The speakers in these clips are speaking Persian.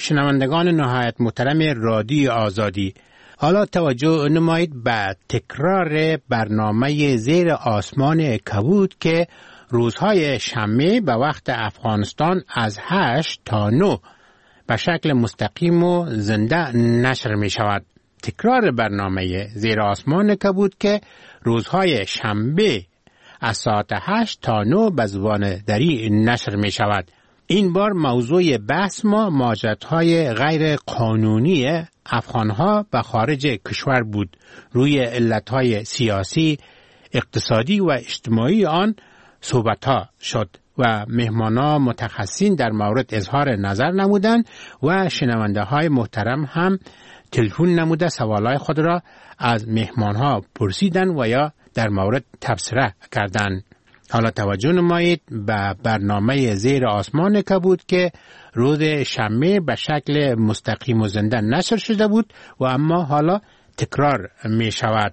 شنوندگان نهایت محترم رادیو آزادی، حالا توجه نمایید به تکرار برنامه زیر آسمان کبود که روزهای شنبه به وقت افغانستان از 8 تا 9 به شکل مستقیم و زنده نشر می شود. تکرار برنامه زیر آسمان کبود که روزهای شنبه از ساعت 8 تا 9 به زبان دری نشر می شود. این بار موضوع بحث ما مهاجرت‌های غیر قانونی افغان‌ها به خارج کشور بود. روی علت‌های سیاسی، اقتصادی و اجتماعی آن صحبت‌ها شد و مهمانان متخصصین در مورد اظهار نظر نمودند و شنونده‌های محترم هم تلفن نموده سوالای خود را از مهمان‌ها پرسیدند و یا در مورد تبصره کردند. حالا توجه نمایید به برنامه زیر آسمان کبود که روز شنبه به شکل مستقیم و زنده نشر شده بود و اما حالا تکرار می شود.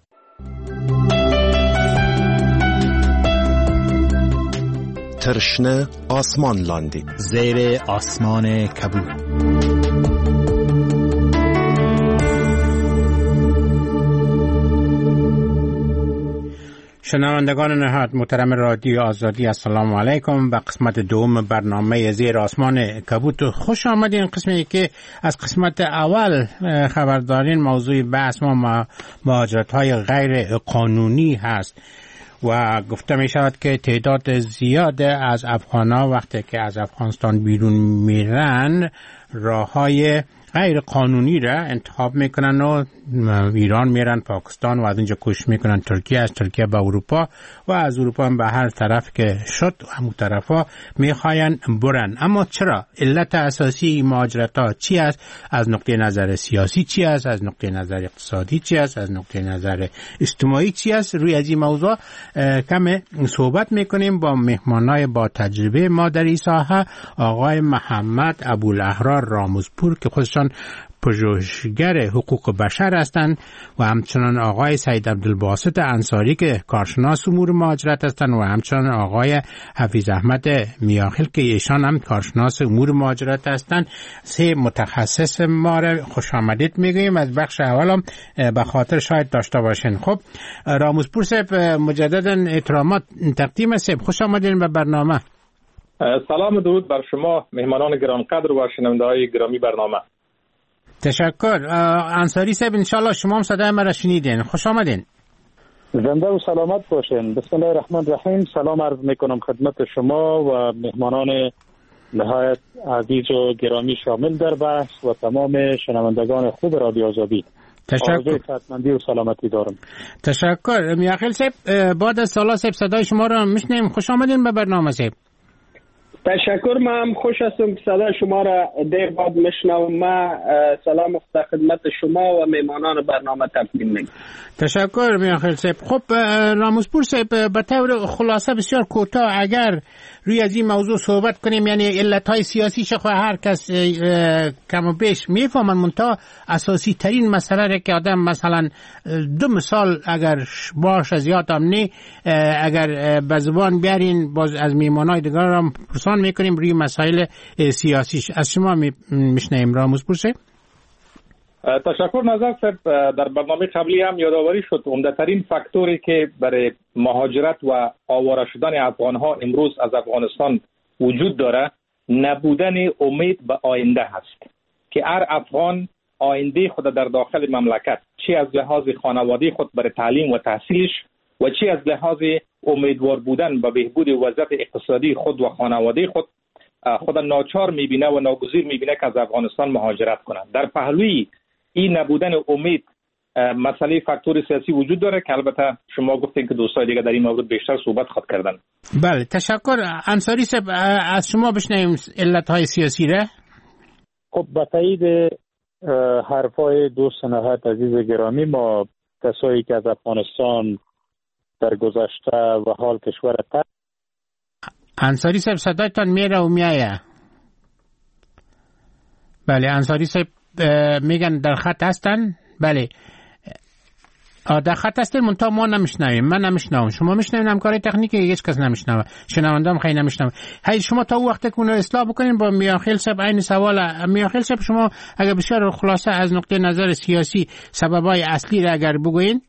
ترشنه آسمان لاندی زیر آسمان کبود. شنوندگان نهایت محترم رادیو آزادی، السلام علیکم. به قسمت دوم برنامه زیر آسمان کبود خوش آمدین. قسمی که از قسمت اول خبر دارین موضوع بحث ما مهاجرت‌های غیر قانونی هست و گفته می شود که تعداد زیاد از افغان‌ها وقتی که از افغانستان بیرون میرن راه‌های غیر قانونی را انتخاب میکنن و ایران میرن، پاکستان و از اینجا کوشش میکنن ترکیه، از ترکیه به اروپا و از اروپا هم به هر طرف که شد همون طرفا میخواین برن. اما چرا؟ علت اساسی مهاجرت ها چی است؟ از نقطه نظر سیاسی چی است؟ از نقطه نظر اقتصادی چی است؟ از نقطه نظر اجتماعی چی است؟ روی از این موضوع کم صحبت میکنیم با مهمانای با تجربه ما در این ساحه، آقای محمد ابوالاحرار راموزپور که خودشان پژوهشگر حقوق بشر هستند و همچنان آقای سید عبدالباسط انصاری که کارشناس امور مهاجرت هستند و همچنان آقای حفیظ احمد میاخیل که ایشان هم کارشناس امور مهاجرت هستند. سه متخصص ما را خوش آمدید میگویم. از بخش اول هم به خاطر شاید داشته باشین. خب راموزپور صاحب، مجددا احترامات تقدیم صاحب، خوش آمدین به برنامه. سلام و درود بر شما مهمانان گرانقدر و شنونده‌های گرامی برنامه. تشکر. انصاری صاحب انشالله شما هم صدای مرا شنیدین. خوش آمدین. زنده و سلامت باشین. بسم الله الرحمن الرحیم. سلام عرض میکنم خدمت شما و مهمانان نهایت عزیز و گرامی شامل در بحث و تمام شنوندگان خوب رادیو آزادی. تشکر. صحتمندی و سلامتی دارم. تشکر. میاخیل صاحب، بعد از سالا صاحب صدای شما را میشنیم. خوش آمدین به برنامه صاحب. تشکر. من خوش هستم که صدای شما را دیر بعد میشنوم. ما سلام خدمت شما و مهمانان برنامه تقدیم میکنم. تشکر میاخیل صاحب. خب راموزپور صاحب، به طور خلاصه بسیار کوتاه اگر روی از این موضوع صحبت کنیم، یعنی علتهای سیاسی شخو هر کس کم و بیش میفهمن، منتها اساسی ترین مسئله را که آدم مثلا دو مثال اگر باشه زیاد هم نه اگر به زبان بیارین باز از میمانای دیگر هم پرسان میکنیم روی مسائل سیاسیش. از شما میشنیم راموزپور صاحب. تشکر نظر صاحب. در برنامه قبلی هم یادآوری شد عمده‌ترین فاکتوری که برای مهاجرت و آواره شدن افغان‌ها امروز از افغانستان وجود داره نبودن امید به آینده هست که هر افغان آینده خود در داخل مملکت چی از لحاظ خانوادگی خود برای تعلیم و تحصیلش و چی از لحاظ امیدوار بودن به بهبود وضعیت اقتصادی خود و خانوادگی خود ناچار میبینه و ناگزیر میبینه که از افغانستان مهاجرت کنند. در پهلوی این نبودن امید مسئله فاکتور سیاسی وجود داره که البته شما گفتین که دوستای دیگه در این مورد بیشتر صحبت خود کردن. بله تشکر. انصاری صاحب از شما بشنویم علتهای سیاسی را. خب به تایید حرفای دوست نهایت عزیز گرامی، ما کسایی که از افغانستان در گذشته و حال کشور انصاری صاحب صدایتان میره و میایه. بله انصاری صاحب میگن در خط هستن. بله در خط هستید منتها ما نمیشنویم، من نمیشنوم، شما میشنوید، همکار تکنیکی هیچ کس نمیشنوه، شنوندام خیلی نمیشنوه. هی شما تا وقت که اون اصلاح بکنین با میاخیل صاحب عین سوال. میاخیل صاحب شما اگر بسیار خلاصه از نقطه نظر سیاسی سببای اصلی را اگر بگوین.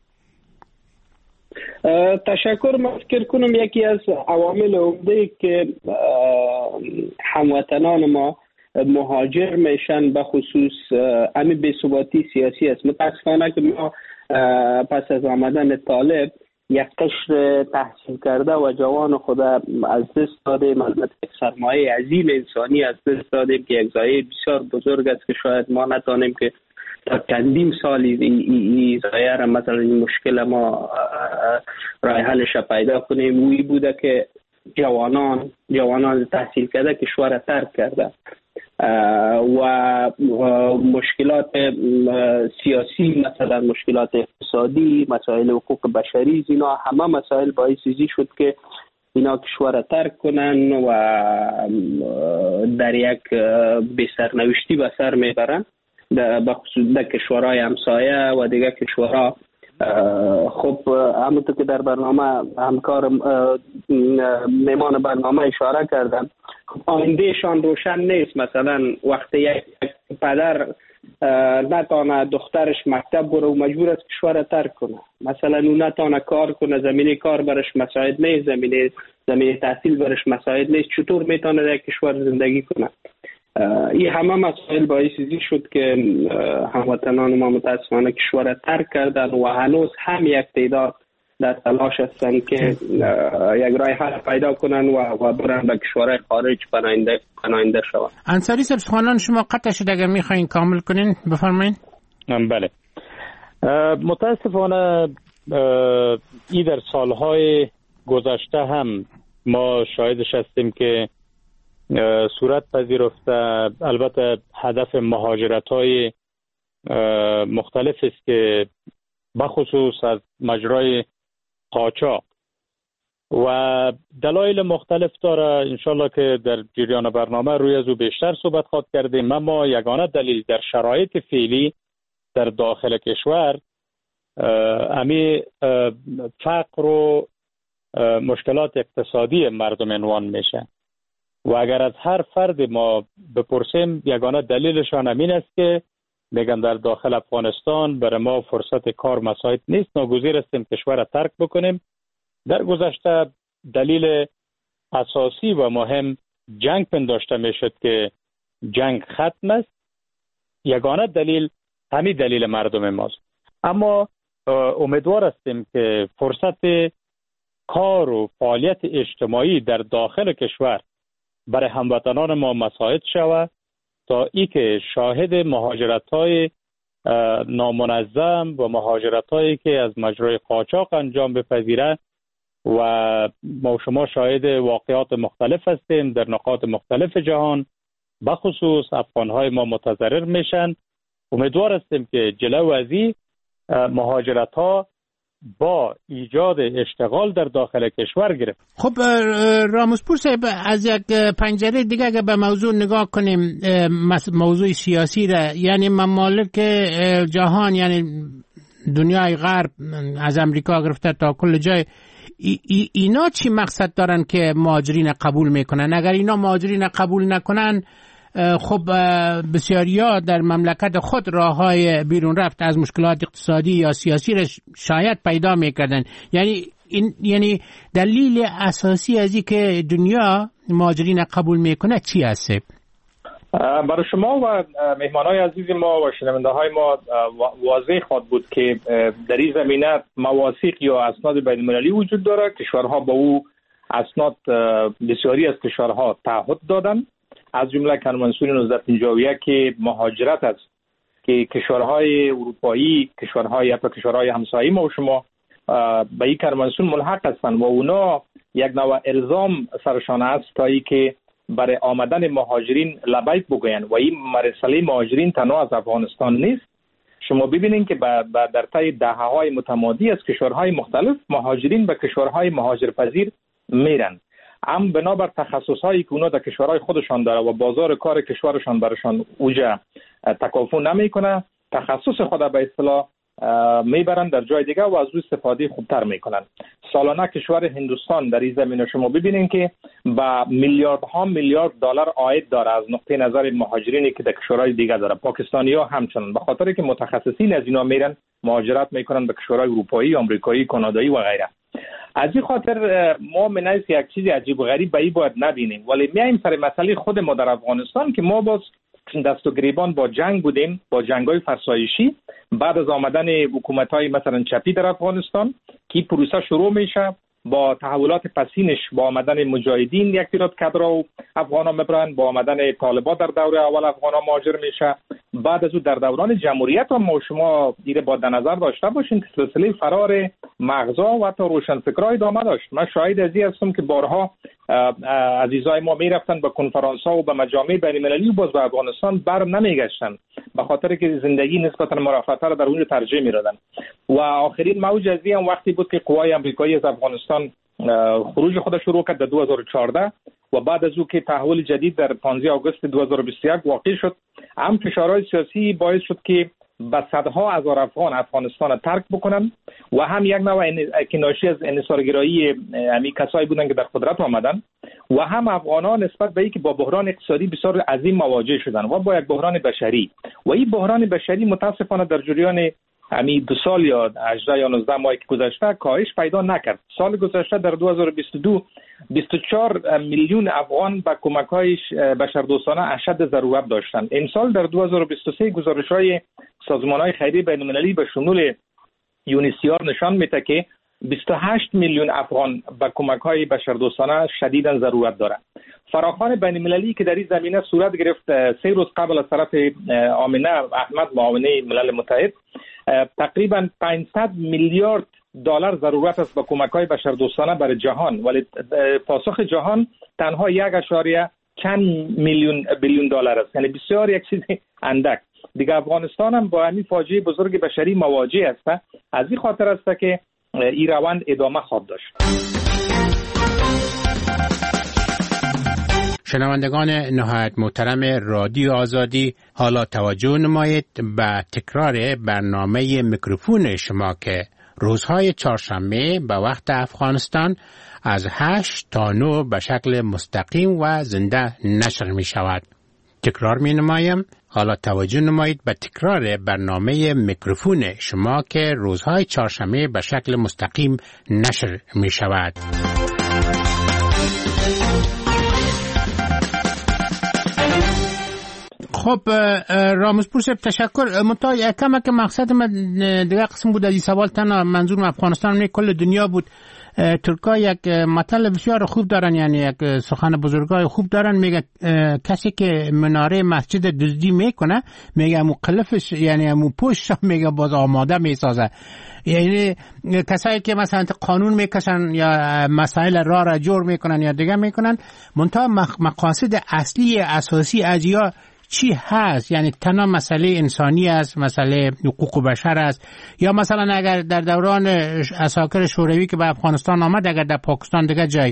تشکر. من فکر کنم یکی از عوامل عمده که هموطنان ما مهاجر میشن به خصوص همین بی‌ثباتی سیاسی است. متاسفانه که ما پس از آمدن طالب یک قشر تحصیل کرده و جوان خود از دست دادیم، البته یک سرمایه عظیم انسانی از دست دادیم که یک ضایعه بسیار بزرگ است که شاید ما نتوانیم که تا چندین سال این ضایعه را، مثلا این مشکل ما راه حلش پیدا کنیم. وی بوده که جوانان تحصیل کرده کشور را ترک کرده و مشکلات سیاسی، مثلا مشکلات اقتصادی، مسائل حقوق بشری، اینا همه مسائل باعث شد که اینا کشور را ترک کنن و در یک بی‌سرنوشتی به سر میبرن، به خصوص در کشورهای همسایه و دیگر کشورها. خب همونطور که در برنامه همکار میمان برنامه اشاره کردم، آیندهشان روشن نیست. مثلا وقتی یک پدر نتانه دخترش مکتب بره و مجبور است کشور را ترک کنه، مثلا اون نتانه کار کنه، زمینه کار برش مساعد نیست، زمینه تحصیل برش مساعد نیست، چطور میتونه در کشور زندگی کنه؟ این همه مسائل باعثی شد که هموطنان ما متاسفانه کشور را ترک کردن و هنوز هم یک تعداد در تلاش هستند که یک راه حل پیدا کنن و برن به کشورهای خارج پناهنده شوند. انصاری صاحب سخنان شما قطع شد، اگر میخواین کامل کنین بفرمایید. بله، متاسفانه این در سالهای گذشته هم ما شاهدش هستیم که صورت پذیرفته. البته هدف مهاجرت‌های مختلف است که بخصوص از مجرای قاچاق و دلایل مختلف داره. انشالله که در جریان برنامه روی از او بیشتر صحبت خواهد کردیم. اما یگانه دلیل در شرایط فعلی در داخل کشور امی فقر و مشکلات اقتصادی مردم عنوان میشه و اگر از هر فرد ما بپرسیم یگانه دلیلشان امین است که میگن در داخل افغانستان برای ما فرصت کار مساعد نیست، ناگزیر هستیم کشور را ترک بکنیم. در گذشته دلیل اساسی و مهم جنگ پنداشته میشد که جنگ ختم است. یگانه دلیل همین دلیل مردم ماست. اما امیدوار هستیم که فرصت کار و فعالیت اجتماعی در داخل کشور برای هموطنان ما مساعد شود تا ای که شاهد مهاجرت‌های نامنظم و مهاجرت‌هایی که از مجرای قاچاق انجام بپذیره و ما شما شاهد واقعات مختلف هستیم در نقاط مختلف جهان، بخصوص افغان‌های ما متضرر میشن. امیدوار هستیم که جلو از این مهاجرت‌ها با ایجاد اشتغال در داخل کشور گرفت. خب راموزپور صاحب، از یک پنجره دیگه اگر به موضوع نگاه کنیم، موضوع سیاسی را، یعنی ممالک جهان، یعنی دنیای غرب از امریکا گرفته تا کل جای، اینا چی مقصد دارن که مهاجرین قبول میکنن؟ اگر اینا مهاجرین قبول نکنن، خب بسیاریا در مملکت خود راههای بیرون رفت از مشکلات اقتصادی یا سیاسی را شاید پیدا میکردن. یعنی دلیل اساسی از این که دنیا مهاجرین قبول میکنه چی هست؟ برای شما و مهمانای عزیز ما و شنونده های ما واضح خواهد بود که در این زمینه مواثیق یا اسناد بین المللی وجود داره. کشورها با او اسناد بسیاری از کشورها تعهد دادن، از جمله کنوانسیون 1951 که مهاجرت است که کشورهای اروپایی، کشورهای همسایه ما و شما به این کنوانسیون ملحق هستند و اونا یک نوع الزام سرشان است تا ای که برای آمدن مهاجرین لبیک بگوین و این مسئله مهاجرین تنها از افغانستان نیست. شما ببینید که در طی دهه‌های متمادی از کشورهای مختلف مهاجرین به کشورهای مهاجرپذیر میرن، هم بنابر تخصصهایی که اونا در کشورهای خودشان داره و بازار کار کشورشان برشان اوجا تکافو نمیکنه، تخصص خود به اصطلاح میبرن در جای دیگه و از روی استفاده خوبتر میکنن. سالانه کشور هندوستان در این زمینه شما ببینین که با میلیارد دلار عاید داره از نقطه نظر مهاجرینی که در کشورهای دیگه داره. پاکستانی‌ها همچنان، به خاطر که متخصصین از اینا میرن مهاجرت میکنن به کشورهای اروپایی، آمریکایی، کانادایی و غیره. از این خاطر ما منایس یک چیز عجیب و غریب به این باید نبینیم. ولی میایم سر مسئله خود ما در افغانستان که ما باز دست و گریبان با جنگ بودیم، با جنگ‌های فرسایشی. بعد از آمدن حکومت‌های مثلا چپی در افغانستان که پروسه شروع میشه، با تحولات پسینش، با آمدن مجاهدین یک تعداد کادرها و افغانا میبرن، با آمدن طالبان در دوره اول افغانا مهاجر میشه. بعد از او در دوران جمهوریت هم ما شما دیره با در نظر داشته باشین که سلسله فرار مغزا و حتی روشنفکرای ادامه داشت. من شاهد از این هستم که بارها عزیزای ما میرفتن به کنفرانس‌ها و به مجامع بین‌المللی و باز به افغانستان بر نمیگشتن، به خاطر که زندگی نسبتا مرفه‌تر در اونجا ترجیح میدادن. و آخرین موج از این وقتی بود که قوای آمریکایی از افغانستان خروج خود شروع کرد در 2014 و بعد از او که تحول جدید در 15 آگوست 2021 واقع شد، هم فشارهای سیاسی باعث شد که به صدها هزار افغان افغانستان ترک بکنن و هم یک نوع که ناشی از انحصارگرایی امی کسایی بودن که در قدرت آمدن و هم افغانان نسبت به اینکه با بحران اقتصادی بسیار عظیم مواجه شدن و با یک بحران بشری و این بحران بشری متاسفانه در جریان همین 2 سال یا 18 یا 19 ماهی که گذشته کاهش پیدا نکرد. سال گذشته در 2022 24 میلیون افغان به کمک‌های بشردوستانه اشد ضرورت داشتند. امسال در 2023 گزارش‌های سازمان‌های خیریه بین‌المللی به شمول یونیسیار نشان میده که 28 میلیون افغان به کمک‌های بشردوستانه شدیداً ضرورت دارند. فراخوان بین‌المللی که در این زمینه صورت گرفت 3 روز قبل از طرف آمنه احمد معاونه ملل متحد، تقریباً 500 میلیارد دلار ضرورت است به کمک‌های بشردوستانه برای جهان، ولی پاسخ جهان تنها 1 چند بیلیون دلار است، یعنی بسیار یک چیز اندک. دیگه افغانستان هم با همین فاجعه بزرگ بشری مواجه است. از این خاطر است که این روند ادامه خواهد داشت. شنوندگان نهایت محترم رادیو آزادی، حالا توجه نمایید به تکرار برنامه میکروفون شما که روزهای چهارشنبه به وقت افغانستان از 8 تا 9 به شکل مستقیم و زنده نشر می شود. تکرار می نمایم، حالا توجه نمایید به تکرار برنامه میکروفون شما که روزهای چهارشنبه به شکل مستقیم نشر می شود. خب رامزپور صاحب تشکر. منتها کمک مقصد من دیگه قسم بود از این سوال، تنها منظورم افغانستان نه کل دنیا بود. ترکا یک مطلب بسیار خوب دارن، یعنی یک سخن بزرگای خوب دارن. میگه کسی که مناره مسجد دزدی میکنه میگه مقلفش، یعنی همون پشت میگه باز آماده میسازه. یعنی کسایی که مثلا قانون میکشن یا مسائل را جور میکنن یا دیگه میکنن، منتها مقاصد اصلی اساسی اجیا چی هست؟ یعنی تنها مسئله انسانی است، مسئله حقوق بشر است، یا مثلا اگر در دوران عساکر شوروی که به افغانستان آمد اگر در پاکستان دیگه جای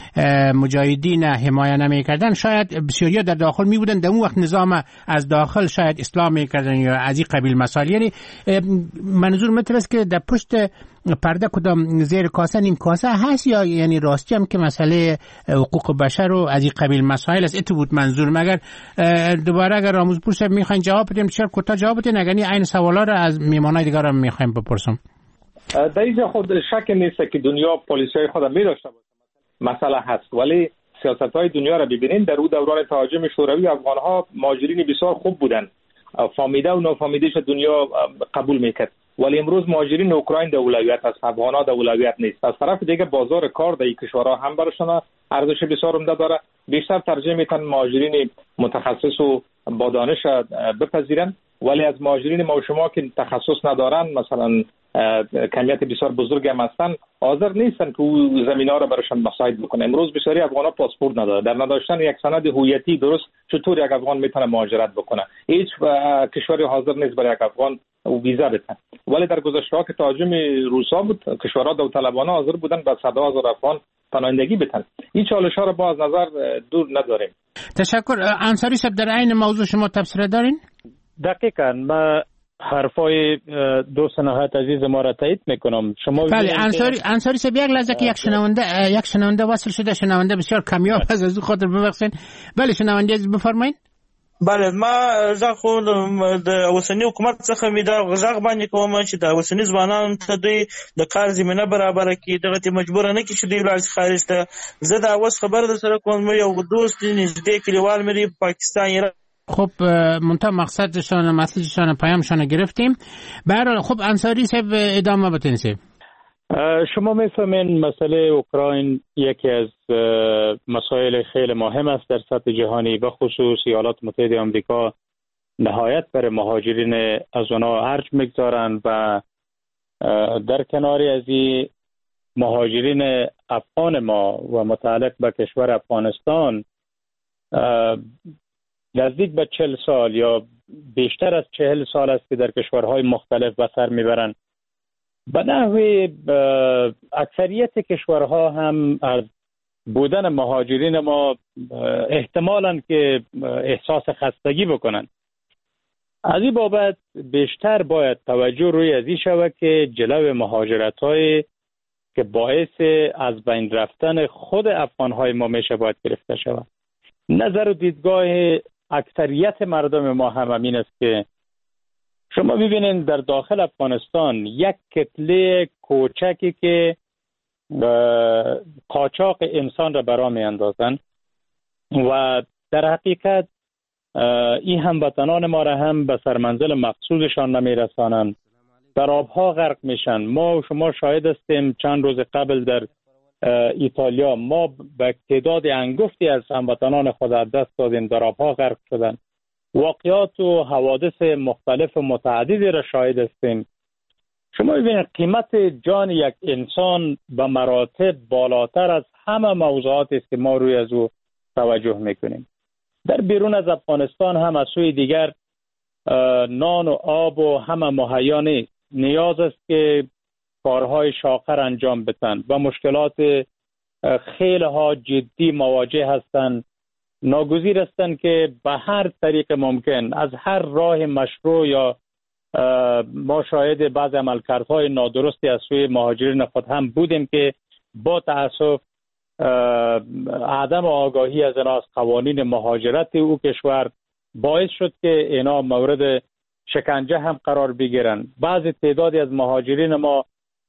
مجاهدین حمایه نمی‌کردن، شاید بسیاری در داخل می بودن، در اون وقت نظام از داخل شاید اصلاح می‌کردن یا از این قبیل مسائل. یعنی منظور مطلب است که در پشت پرده کدام زیر کاسه نیم کاسه هست، یا یعنی راستی هم که مسئله حقوق بشر و از این قبیل مسائل است. ات بود منظور. مگر دوباره اگر رامزپور صاحب میخواین جواب بدیم چرا کوتاه جواب بدین، اگر این سوالا رو از میهمانای دیگه هم میخوایم بپرسم. در اینجا خود شک نیست که دنیا پلیسای خود می‌داشته باشه، مسئله هست، ولی سیاست‌های دنیا را ببینید. در اون دوران تهاجم شوروی افغان‌ها مهاجرین بسیار خوب بودند، فهمیده و نافهمیده‌اش دنیا قبول میکرد. ولی امروز مهاجرین اوکراین در اولویت است، افغان‌ها در اولویت نیست. از طرف دیگه بازار کار در این کشورها هم براشون ارزش بسیار عمده داره. بیشتر ترجیح میدن مهاجرین متخصص و با دانش بپذیرن، ولی از مهاجرین ما و شما که تخصص ندارن، مثلا کمیت بسیار بزرگی هم هستن، حاضر نیستن که زمینه‌ها را براشون مساعد بکنه. امروز بسیاری افغان‌ها پاسپورت نداره. در نداشتن یک سند هویتی درست چطور یک افغان میتونه مهاجرت بکنه؟ هیچ کشوری حاضر نیست برای یک افغان ویزا بده. ولی در گذشته که تهاجم روسا بود، کشورها داوطلبانه حاضر بودن به صدها هزار افغان پناهندگی بدن. این چالش‌ها را با از نظر دور نداریم. تشکر. انصاری صاحب در این موضوع شما تبصره دارین؟ دقیقاً ما حرفای دوست نهایت عزیز ما را تایید میکنم. شما بله انصاری صاحب یک لحظه که یک شنونده وصل شده، شنونده بسیار کمیاب از او خاطر ببخشید. بله شنونده عزیز بفرمایید. بله ما ځکه د اوسنی حکومت څخه می دا غږ باندې کوم چې د اوسنی ځوانانو ته دوی د کار زمينه برابر کړي، دغه ته مجبور نه کړي چې دوی لاړ خارج ته. زه دا اوس خبر در سره کوم، یو دوست نږدې کلیوال مې پاکستان. خب منتها مقصدشان مسیجشان پیامشان گرفتیم. به هر حال خب انصاری صاحب ادامه بتونید. شما میفهمین مسئله اوکراین یکی از مسائل خیلی مهم است در سطح جهانی، به خصوص ایالات متحده آمریکا نهایت بر مهاجرین از آنها ارج میگذارند و در کناری از این مهاجرین افغان ما و متعلق به کشور افغانستان نزدیک به 40 سال یا بیشتر از 40 سال است که در کشورهای مختلف به سر میبرند. به نحوی اکثریت کشورها هم از بودن مهاجرین ما احتمالاً که احساس خستگی بکنن. از این بابت بیشتر باید توجه روی ازی شود که جلو مهاجرت‌های که باعث از بین رفتن خود افغان‌های ما میشه باید گرفته شود. نظر و دیدگاه اکثریت مردم ما هم همین است که شما ببینید در داخل افغانستان یک کتله کوچکی که قاچاق انسان را برا می اندازن و در حقیقت این هموطنان ما را هم به سرمنزل مقصودشان نمی رسانند، در آبها غرق میشن. ما و شما شاهد هستیم چند روز قبل در ایتالیا ما به تعداد انگفتی از هموطنان خود از دست دادیم، در آبها غرق شدن. واقعات و حوادث مختلف و متعددی را شاهد هستیم. شما ببینید قیمت جان یک انسان به مراتب بالاتر از همه موضوعاتی است که ما روی از او توجه میکنیم. در بیرون از افغانستان هم از سوی دیگر نان و آب و همه مهیا نیست. نیاز است که کارهای شاقر انجام بدن و مشکلات خیلی ها جدی مواجه هستند. ناگزیر هستند که به هر طریق ممکن از هر راه مشروع یا ما شاهد بعض عملکردهای نادرستی از سوی مهاجرین خود هم بودیم که با تأسف عدم آگاهی از اینا از قوانین مهاجرت او کشور باعث شد که اینا مورد شکنجه هم قرار بگیرن. بعض تعدادی از مهاجرین ما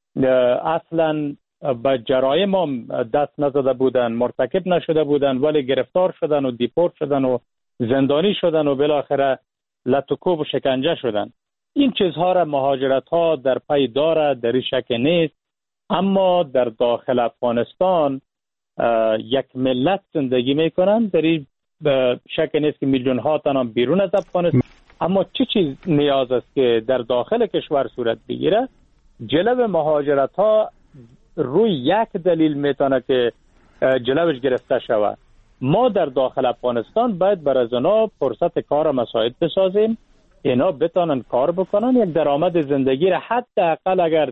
اصلا به جرایم هم دست نزده بودن، مرتکب نشده بودن، ولی گرفتار شدن و دیپورت شدن و زندانی شدن و بالاخره لطوکوب و شکنجه شدن. این چیزها را مهاجرت ها در پی دارد، در این شک نیست. اما در داخل افغانستان یک ملت زندگی میکنن، در این شک نیست که میلیون ها تن هم بیرون از افغانستان. اما چه چیز نیاز است که در داخل کشور صورت بگیره؟ جلو مهاجرت ها روی یک دلیل میتونه که جلوش گرفته شود. ما در داخل افغانستان باید برای اونا فرصت کار مساعد بسازیم، اینا بتونن کار بکنن، یک درآمد زندگی را حداقل اگر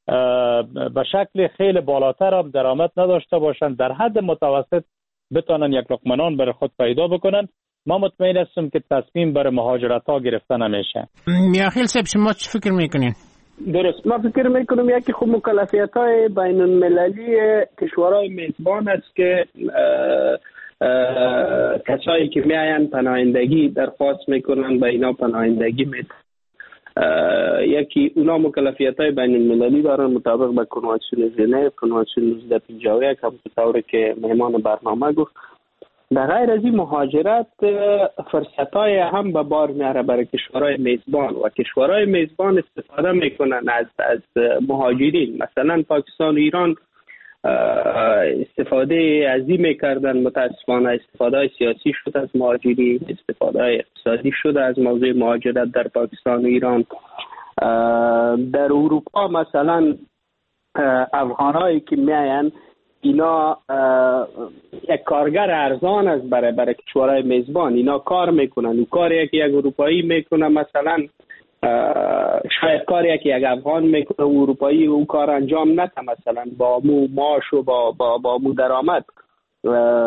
به شکل خیلی بالاتر هم درآمد نداشته باشن، در حد متوسط بتونن یک لقمه نان برای خود پیدا بکنن. ما مطمئن هستم که تصمیم برای مهاجرت ها گرفته نمیشه. میاخیل صاحب شما چی فکر میکنین؟ درست، ما فکر میکنم یکی خوب مکلفیت های بین المللی کشورهای میزبان است که کسایی که میاین پناهندگی درخواست میکنن به اینا پناهندگی میدن. یکی اونا مکلفیت های بین المللی دارن مطابق به کنوانسیون ژنو، کنوانسیون 1951 هم به طوری که مهمان برنامه گفت. در غیر از این مهاجرت فرصت های هم به بار میاره برای کشورهای میزبان و کشورهای میزبان استفاده میکنن از مهاجرین. مثلا پاکستان و ایران استفاده از این میکردن، متاسفانه استفاده های سیاسی شد از مهاجرین، استفاده های اقتصادی شد از موضوع مهاجرت در پاکستان و ایران. در اروپا مثلا افغانایی که میاین اینا یک کارگر ارزان است برای کشورهای میزبان. اینا کار میکنن و کاری که یک اروپایی میکنه مثلا شاید کاری که یک افغان میکنه و اروپایی او کار انجام نده، مثلا با مو معاش و با مو درآمد.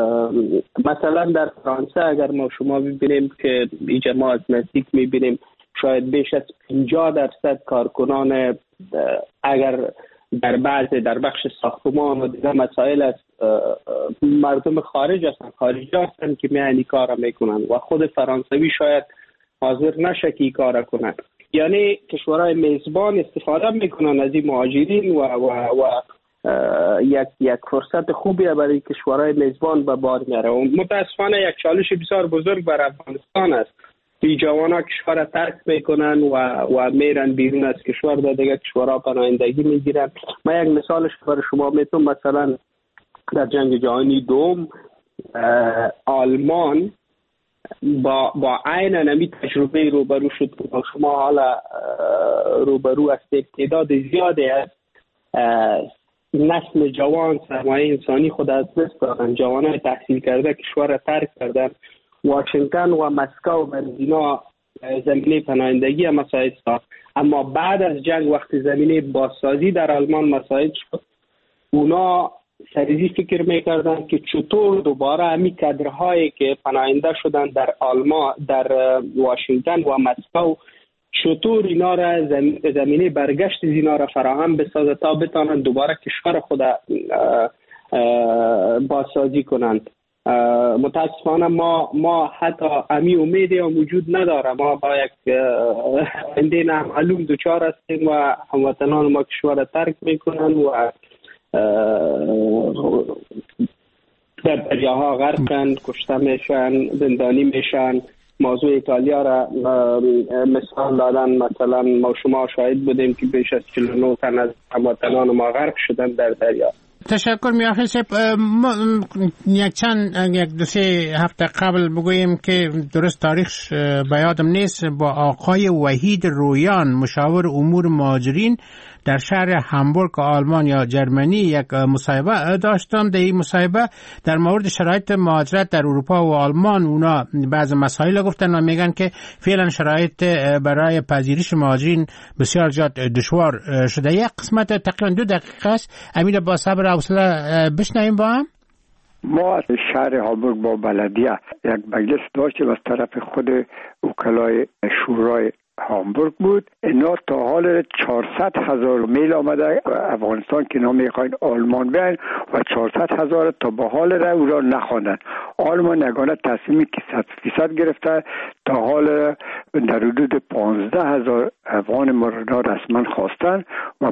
مثلا در فرانسه اگر ما شما ببینیم که اینجا ما از نزدیک میبینیم شاید بیش از 50% کارکنان اگر در بخش ساختمان و دیگر مسائل است مردم خارجی هستن که میانی کار میکنن و خود فرانسوی شاید حاضر نشه که کار کنن. یعنی کشورهای میزبان استفاده میکنن از این مهاجرین و یک فرصت خوبی برای کشورهای میزبان به بار میاره. و متاسفانه یک چالش بسیار بزرگ برای افغانستان است که جوانان کشور ترک میکنن و میرن بیرون از کشور و دیگه کشورها پناهندگی میگیرن. من یک مثالش برای شما میتونم، مثلا در جنگ جهانی دوم آلمان با عین نمی تجربه روبرو شد که شما حالا روبرو است. تعداد زیادی است نسل جوان سرمایه انسانی خود از دست دادن، جوانای تحصیل کرده کشور را ترک کردن. واشنگتن و مسکو و برزینا زمینه پناهندگی هم مساعد ساخت، اما بعد از جنگ وقتی زمینه بازسازی در آلمان مساعد شد، اونا سریزی فکر میکردن که چطور دوباره همین کادرهایی که پناهنده شدن در آلمان، در واشنگتن و مسکو، چطور اینا را زمینه برگشت اینا را فراهم بسازه تا بتانند دوباره کشور خود بازسازی کنند. متاسفانه ما حتی امی امیدی هم وجود نداره. ما با یک آینده نامعلوم دوچار هستیم و هموطنان ما کشور را ترک میکنن و در دریاها غرقن، کشته میشن، زندانی میشن. موضوع ایتالیا را مثال دادن، مثلا ما شما شاهد بودیم که بیش از 49 تن از هموطنان ما غرق شدن در دریا. تشکر میاخی صاحب. یک دو سه هفته قبل بگوییم که درست تاریخ به یادم نیست، با آقای وحید رویان مشاور امور مهاجرین در شهر هامبورگ آلمان یا جرمنی یک مصاحبه داشتم. در این مصاحبه در مورد شرایط مهاجرت در اروپا و آلمان اونا بعض مسائل گفتن و میگن که فعلا شرایط برای پذیرش مهاجرین بسیار زیاد دشوار شده. یک قسمت تقریبا 2 دقیقه است، امید با صبر و حوصله بشنویم با هم. ما از شهر هامبورگ با بلدیه یک مجلس داشتیم از طرف خود وکلای شورای هامبورگ بود. اینا تا حال 400,000 میل آمده افغانستان که اینا میخواین آلمان بیاین و 400,000 تا به حال را او را نخواندن. آلمان یگانه تصمیمی که 100% گرفته تا حال در حدود 15,000 افغان مورد رسما خواستن و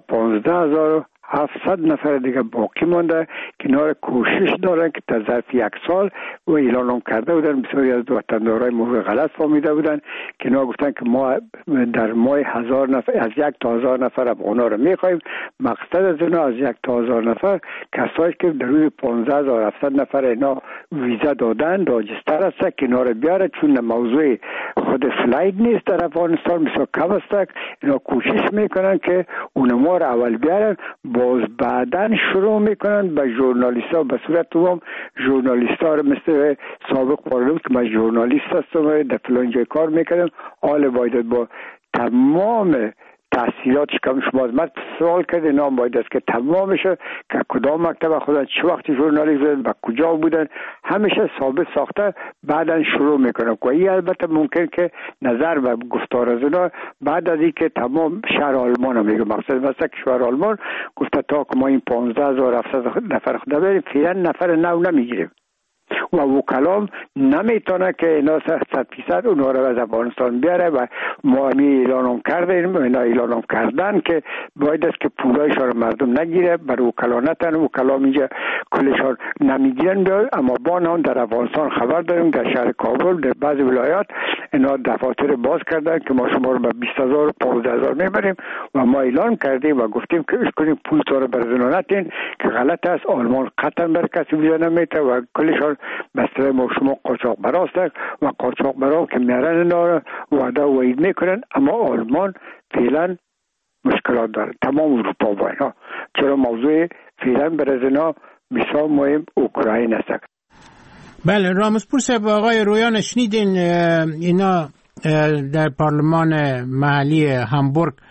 15,700 نفر دیگه باقی مانده که اینا کوشش دارن که در ظرف 1 سال و اعلان کرده بودن. بسیاری از وطندارای موضوع غلط فهمیده بودن که اینا گفتن که ما در ماه 1000 نفر از 1 تا 1000 نفر افغانا رو میخوایم. مقصد از اینا از 1 تا 1000 نفر کسایی که در حدود 15,700 نفر اینا ویزا دادن راجستر هست که اینا رو بیاره، چون موضوع خود فلایت نیست در افغانستان بسیار کم است. اینا کوشش میکنن که اونما رو اول بیارن، باز بعدن شروع میکنن به ژورنالیست‌ها به صورت عموم. ژورنالیست‌ها رو مثل سابق پارلمان که من ژورنالیست هستم در فلان جای کار میکردم، حال باید با تمام تحصیلات کم شما از من سوال کرده نام باید است که تمام بشه که کدام مکتب خودن چه وقتی ژورنالیست بودن و کجا بودن همیشه ثابت ساخته بعدن شروع میکنن. و این البته ممکن که نظر و گفتار از اونا بعد از اینکه تمام شهر آلمان هم میگه مقصد مثلا کشور آلمان گفته تا که ما این 15,700 نفر خود بریم فعلا نفر نو نمیگیریم و وکلام نمیتونه که اینا 100% اونها رو از افغانستان بیاره و ما اعلان کردیم، اینا اعلان کردن که باید است که پولایشان رو مردم نگیره، بر وکلا نتن، وکلام اینجا کلشان نمیگیرن. اما با نام در افغانستان خبر داریم در شهر کابل در بعضی ولایات اینا دفاتر باز کردن که ما شما رو به 20,000 و 15,000 میبریم و ما اعلان کردیم و گفتیم که اش کنیم پول تو رو برزنا نتین که غلط است. آلمان قطعا بر کسی ویزا نمیده و کلشان مثلا ما شما قاچاق براست و قاچاق برا که میارن اینا وعده و وعید میکنن. اما آلمان فعلا مشکلات داره، تمام اروپا با اینا، چرا موضوع فعلا برای اینا بسیار مهم اوکراین است. بله رامزپور صاحب، آقای رویان شنیدین اینا در پارلمان محلی هامبورگ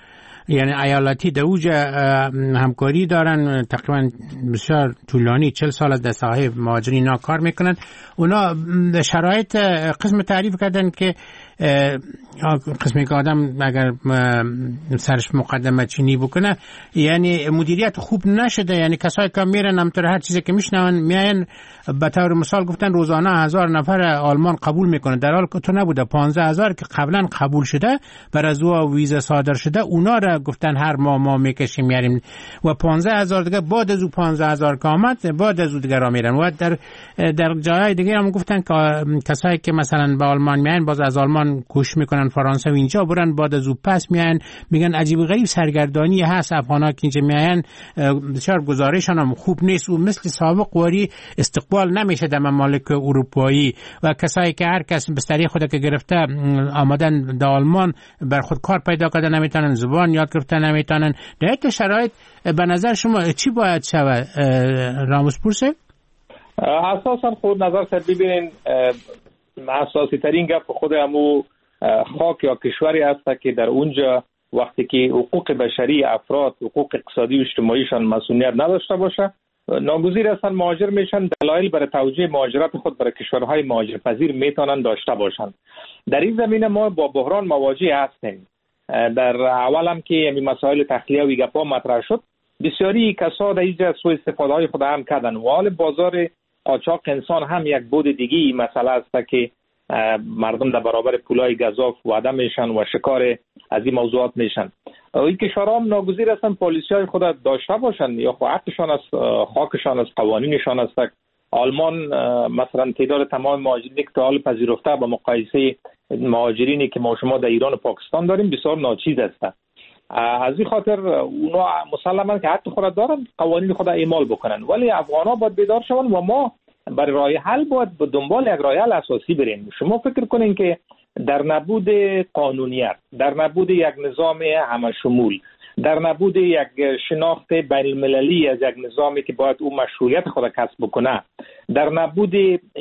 یعنی ایالتی در اوج همکاری دارن، تقریبا بسیار طولانی 40 سال از دستگاه مهاجرین اینا کار میکنن. اونا شرایط قسم تعریف کردن که قسمی که آدم اگر سرش مقدمه چینی بکنه یعنی مدیریت خوب نشده، یعنی کسایی که میرن همطور هر چیزی که میشنون میاین به طور مثال گفتن روزانه 1000 نفر آلمان قبول میکنه، در حالی که تو نبوده 15000 که قبلا قبول شده بر از او ویزا صادر شده اونا را گفتن هر ما میکشیم میاریم و 15000 دیگه بعد از او 15000 که آمد بعد از او دیگه را میرن. و در جای دیگه هم گفتن که کسایی که مثلا به آلمان میان باز از آلمان کوشش میکنن فرانسه و اینجا برن بعد از او پس میان، میگن عجیب غریب سرگردانی هست افغانا که اینجا میان بسیار گزارششون هم خوب نیست و مثل سابق وری استقبال نمیشه در ممالک اروپایی و کسایی که هر کس بستری خود که گرفته آمدن در آلمان بر خود کار پیدا کردن نمیتونن، زبان یاد گرفتن نمیتونن. در این شرایط به نظر شما چی باید شود راموس پورسه؟ اساسا خود نظر سر ببینین اساسی ترین گپ خود همو خاک یا کشوری هست که در اونجا وقتی که حقوق بشری افراد حقوق اقتصادی و اجتماعیشان مسئولیت نداشته باشه ناگزیر هستن مهاجر میشن. دلایل برای توجیه مهاجرت خود برای کشورهای مهاجرپذیر میتونن داشته باشن. در این زمینه ما با بحران مواجه هستیم. در اول هم که این مسائل تخلیه و گپا مطرح شد بسیاری کسا در اینجا سوء استفاده های خود هم کردن و حال بازار قاچاق انسان هم یک بود دیگه این مسئله است که مردم در برابر پولای گزاف وعده میشن و شکار از این موضوعات میشن. این کشورها هم ناگزیر هستن پالیسی خود داشته باشن یا خو حقشان از خاکشان از قوانینشان است. آلمان مثلا تعداد تمام مهاجرینی که تا حال پذیرفته با مقایسه مهاجرینی که ما شما در ایران و پاکستان داریم بسیار ناچیز است. از این خاطر اونا مسلما که حق خود دارن قوانین خود اعمال بکنن، ولی افغان‌ها باید بیدار شون و ما برای راه حل باید به دنبال یک راه حل اساسی بریم. شما فکر کنین که در نبود قانونیت، در نبود یک نظام همه شمول، در نبود یک شناخت بین المللی از یک نظامی که باید او مشروعیت خود کسب بکنه، در نبود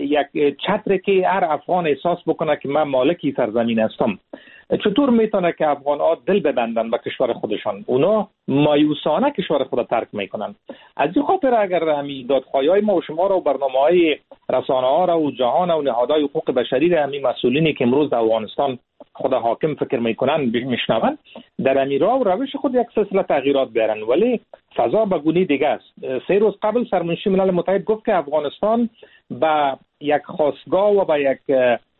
یک چتری که هر افغان احساس بکنه که من مالکی سرزمین هستم، چطور میتونه که افغان‌ها دل ببندن به کشور خودشان؟ اونا مایوسانه کشور خود ترک میکنن. از این خاطر اگر همین دادخواهی‌های ما و شما را و برنامه‌های رسانه‌ها را و جهان و نهادهای حقوق بشری را همین مسئولینی که امروز در افغانستان خود حاکم فکر میکنن میشنون در امیرا و روش خود یک سلسله تغییرات بیارن، ولی فضا به گونه دیگه است. 3 روز قبل سرمنشی ملل متحد گفت که افغانستان به یک خاستگاه و به یک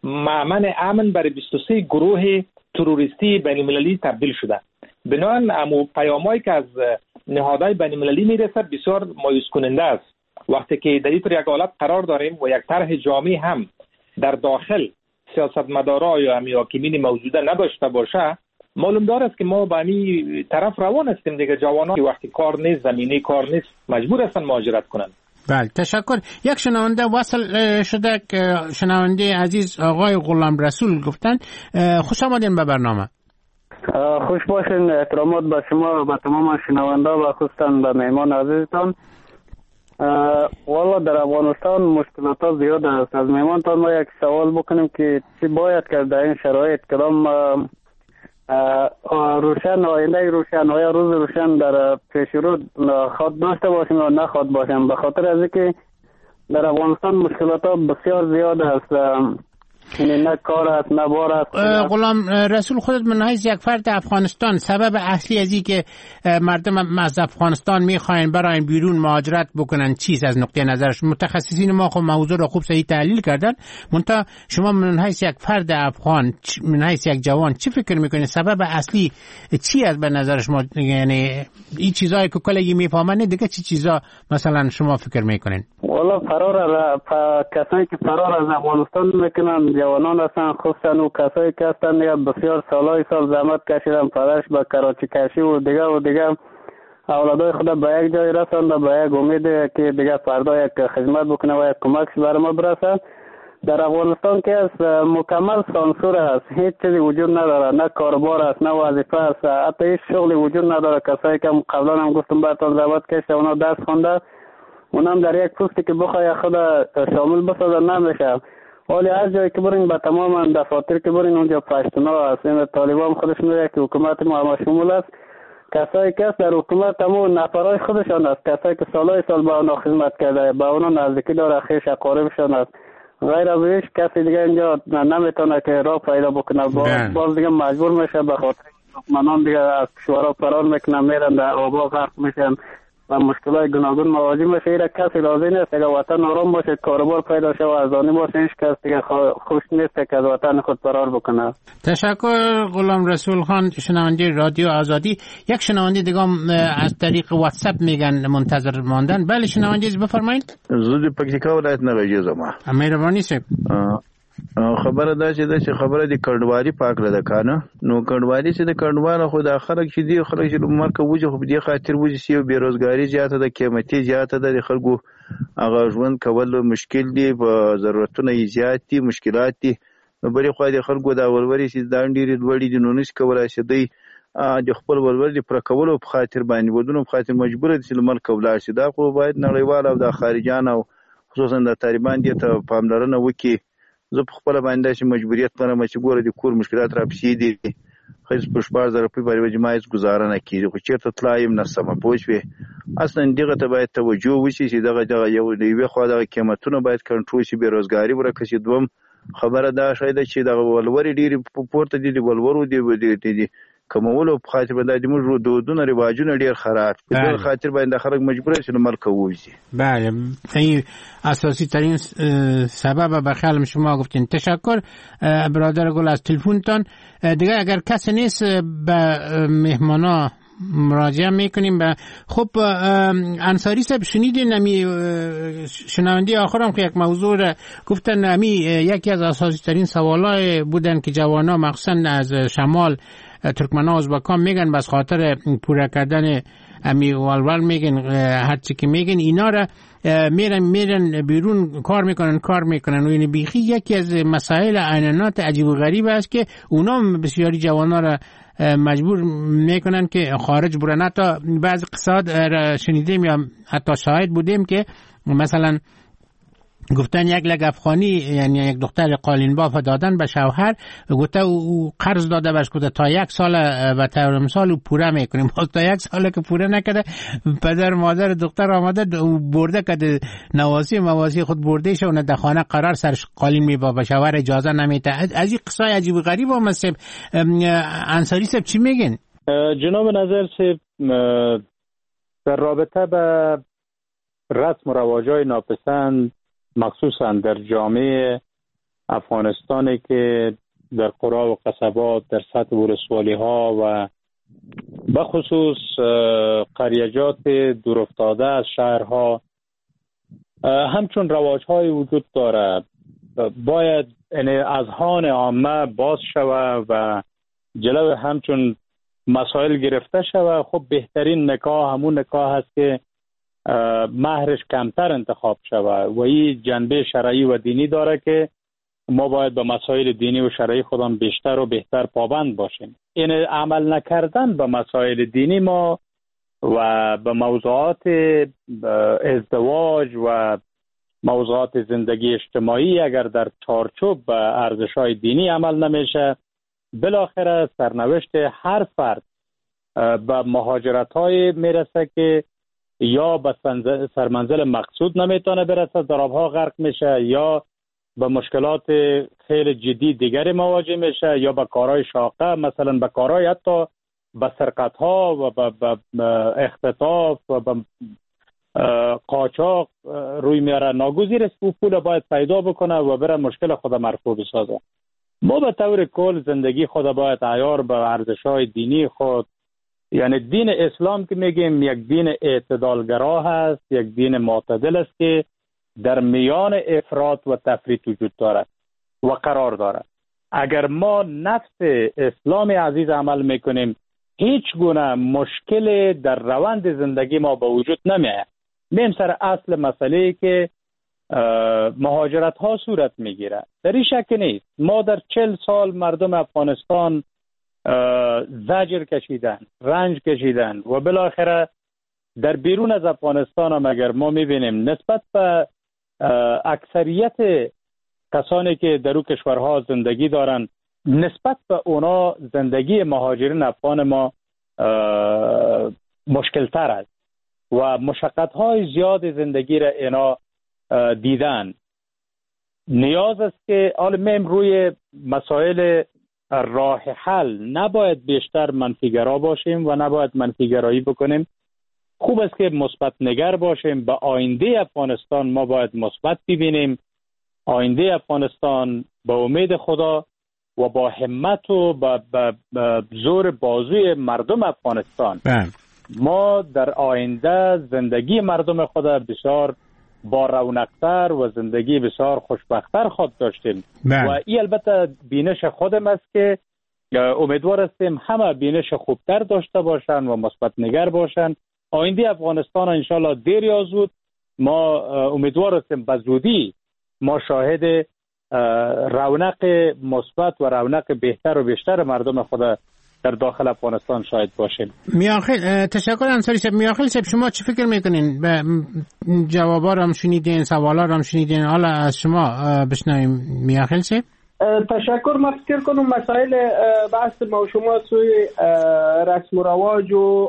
مأمن امن برای 23 گروه تروریستی بین المللی تبدیل شده. بنابراین امو پیامایی که از نهادهای بین المللی میرسه بسیار مایوس کننده است. وقتی که در این یک حالت قرار داریم و یک طرح جامع هم در داخل سیاستمدارا یا همی حاکمین موجوده نداشته باشه، معلوم دار است که ما به همین طرف روان هستیم دیگه. جوانان که وقتی کار نیست، زمینه کار نیست، مجبور هستن مهاجرت کنن. بله، تشکر. یک شنونده وصل شده که شنونده عزیز آقای غلام رسول گفتن. خوش آمدین به برنامه. خوش باشین. احترامات به شما و به تمام شنونده و خصوصا به مهمان عزیزتان. والا در افغانستان مشکلات زیاد است. از مهمانتان ما یک سوال بکنیم که چی باید کرد در این شرایط؟ کدام روشن آینده روشن و یا روز روشن در پیش رو خود داشته باشیم یا نخواد باشیم؟ به خاطر از اینکه در افغانستان مشکلات بسیار زیاد است. نه کار است نه بار است. غلام رسول، خودت من حیث یک فرد افغانستان سبب اصلی از این که مردم از افغانستان میخواین براین بیرون مهاجرت بکنن چیست از نقطه نظرش؟ متخصصین ما خب موضوع رو خوب صحیح تحلیل کردن، منتها شما من حیث یک فرد افغان، من حیث یک جوان چی فکر میکنید سبب اصلی چی است به نظر شما؟ یعنی این چیزایی که کلی میفهمن دیگه چی چیزا مثلا شما فکر میکنین؟ والا کسایی که فرار از افغانستان میکنن جوانان هستن، خصوصا و کسایی که هستن یا بسیار سال زحمت کشیدن، پدرش به کراچی کشی و دیگه اولادای خود به یک جای رسند، به یک امید که دیگه فردا یک خدمت بکنه و یک کمکش بر ما برسه. در افغانستان که از مکمل سانسور است، هیچ چیزی وجود نداره، نه کاربار است نه وظیفه است، حتی هیچ شغلی وجود نداره. کسایی که قبلا هم گفتم براتون زحمت کشیده اونا درس خونده، اونم در یک پستی که بخوای خود شامل بسازه نمیشه. ولی هر جایی که برین به تمام دفاتر که برین اونجا پشتونا هست، این طالبان خودش میگه که حکومت ما شمول است. کسایی که در حکومت همون نفرای خودشان است، کسایی که سالهای سال با اونا خدمت کرده، با اونا نزدیکی داره، خویش اقاربشان است. غیر از هیچ کسی دیگه اینجا نمیتونه که راه پیدا بکنه. باز دیگه مجبور میشه به خاطر دشمنان دیگه از کشورها فرار میکنن، میرن در آبا غرق میشن و مشکلات گوناگون مواجه میشه. اینا کسی راضی نیست اگه وطن آرام باشه، کاروبار پیدا شه و ارزانی باشه، هیچ کس دیگه خوش نیست که از وطن خود فرار بکنه. تشکر غلام رسول خان، شنونده رادیو آزادی. یک شنونده دیگه از طریق واتساپ میگن منتظر ماندن. بله شنونده بفرمایید. زود پکتیکا ولایت نغجیزم. مهربانی صاحب. خبره دا چې خبره د کډوالي پاکله ده کنه. نو کډوالي چې د کډوالو خو د خلک چې دی خلک چې مرکه وځي خو دې خاطر وځي چې بیروزګاری زیاته ده، قیمتي زیاته ده، د خلکو هغه ژوند کول مشکل دي، په ضرورتونه یې زیات دي، مشکلات دي. نو بلې خو د خلکو د ولوري چې دا ډېری لوړې دي، نو نس کولای شي دی د خپل ولوري پر کولو په خاطر باندې ودونو په خاطر مجبور دي چې مرکه ولاړ شي. دا خو باید نړیوال او د خارجان او خصوصا د طالبان دي ته پاملرنه وکړي. زه په خپل باندې چې مجبوریت لرم چې ګوره د کور مشکلات را پسې دي، خیس په 14,000 روپۍ باندې جماعت گزاره نه کیږي، خو چیرته تلایم نه سم پوښوي. اصلا دغه ته باید توجه وشي چې دغه یو دی خو دغه قیمتونه باید کنټرول شي، بیروزګاری ورکه شي. دوم خبره دا شاید چې دغه ولوري ډیر پورته دي، ولورو دي کومولو په خاطر باندې موږ دودونه رواجونه ډیر خراب په دغه خاطر باندې خلک مجبور شي ملک ووزي. بله این اساسی ترین سبب به خیال شما گفتین. تشکر برادر گل از تلفنتان. دیگه اگر کسی نیست به مهمانا مراجعه میکنیم. خب انصاری صاحب شنیدین نمی شنونده آخرام که یک موضوع گفتن، نمی یکی از اساسی ترین سوالای بودن که جوانا مخصوصا از شمال ترکمنان ازبکان میگن بس خاطر پوره کردن امی والوال میگن هر چی که میگن اینا را میرن بیرون کار میکنن و این بیخی یکی از مسائل عینات عجیب و غریب است که اونا بسیاری جوانا را مجبور میکنن که خارج برن. حتی بعض قصات را شنیدیم یا حتی شاهد بودیم که مثلا گفتن یک لگ افغانی یعنی یک دختر قالین باف دادن به شوهر، گفته او قرض داده بهش، گفته تا 1 سال و تا مثال او پوره میکنیم. باز تا 1 سال که پوره نکرده پدر مادر دختر آمده برده که نواسی خود برده شه و در خانه قرار سرش قالین میبا به شوهر اجازه نمیده. از این قصه عجیب و غریب هم است. انصاری صاحب چی میگن؟ جناب نظر صاحب در رابطه به رسم و رواجای ناپسند مخصوصا در جامعه افغانستانی که در قرا و قصبات در سطح ولسوالی ها و بخصوص قریجات دورافتاده از شهرها همچون رواج های وجود داره، باید اذهان عامه باز شود و جلو همچون مسائل گرفته شود. خب بهترین نکاح همون نکاح هست که مهرش کمتر انتخاب شود و این جنبه شرعی و دینی داره که ما باید به مسائل دینی و شرعی خودم بیشتر و بهتر پابند باشیم. این عمل نکردن به مسائل دینی ما و به موضوعات ازدواج و موضوعات زندگی اجتماعی اگر در چارچوب به ارزش‌های دینی عمل نمیشه، بالاخره سرنوشت هر فرد به مهاجرت‌های میرسه که یا به سرمنزل مقصود نمیتونه برسه، در آبها غرق میشه، یا به مشکلات خیلی جدی دیگری مواجه میشه، یا به کارهای شاقه، مثلا به کارهای حتی به سرقت‌ها و به اختطاف و به قاچاق روی میاره. ناگزیر است او پول باید پیدا بکنه و بره مشکل خود مرفوع بسازه. ما به طور کل زندگی خود باید عیار به ارزش‌های دینی خود، یعنی دین اسلام که میگیم یک دین اعتدالگرا هست، یک دین معتدل است که در میان افراط و تفریط وجود دارد و قرار دارد. اگر ما نفس اسلام عزیز عمل میکنیم، هیچ گونه مشکل در روند زندگی ما به وجود نمیاد. میم سر اصل مسئله که مهاجرت ها صورت میگیره، در این شک نیست. ما در 40 سال مردم افغانستان زجر کشیدن، رنج کشیدن و بالاخره در بیرون از افغانستان هم اگر ما میبینیم نسبت به اکثریت کسانی که در اون کشورها زندگی دارن، نسبت به اونا زندگی مهاجرین افغان ما مشکل تر است و مشقت های زیاد زندگی را اینا دیدن. نیاز است که میم روی مسائل راه حل نباید بیشتر منفیگرا باشیم و نباید منفیگرایی بکنیم. خوب است که مثبت نگر باشیم. به آینده افغانستان ما باید مثبت ببینیم. آینده افغانستان به امید خدا و با همت و با زور بازوی مردم افغانستان ما در آینده زندگی مردم خود بسیار با رونقتر و زندگی بسیار خوشبختتر خواهد داشتیم. و این البته بینش خودم است که امیدوار هستیم همه بینش خوبتر داشته باشن و مثبت نگر باشن. آینده افغانستان انشالله دیر یا زود ما امیدوار هستیم به زودی ما شاهد رونق مثبت و رونق بهتر و بیشتر مردم خود در داخل افغانستان شاهد باشیم. میاخیل تشکر انصاری صاحب. میاخیل صاحب شما چی فکر میکنین؟ جوابا رو هم شنیدین، سوالا رو هم شنیدین، حالا از شما بشنویم. میاخیل صاحب تشکر. من فکر کنم مسائل بحث ما و شما سوی رسم و رواج و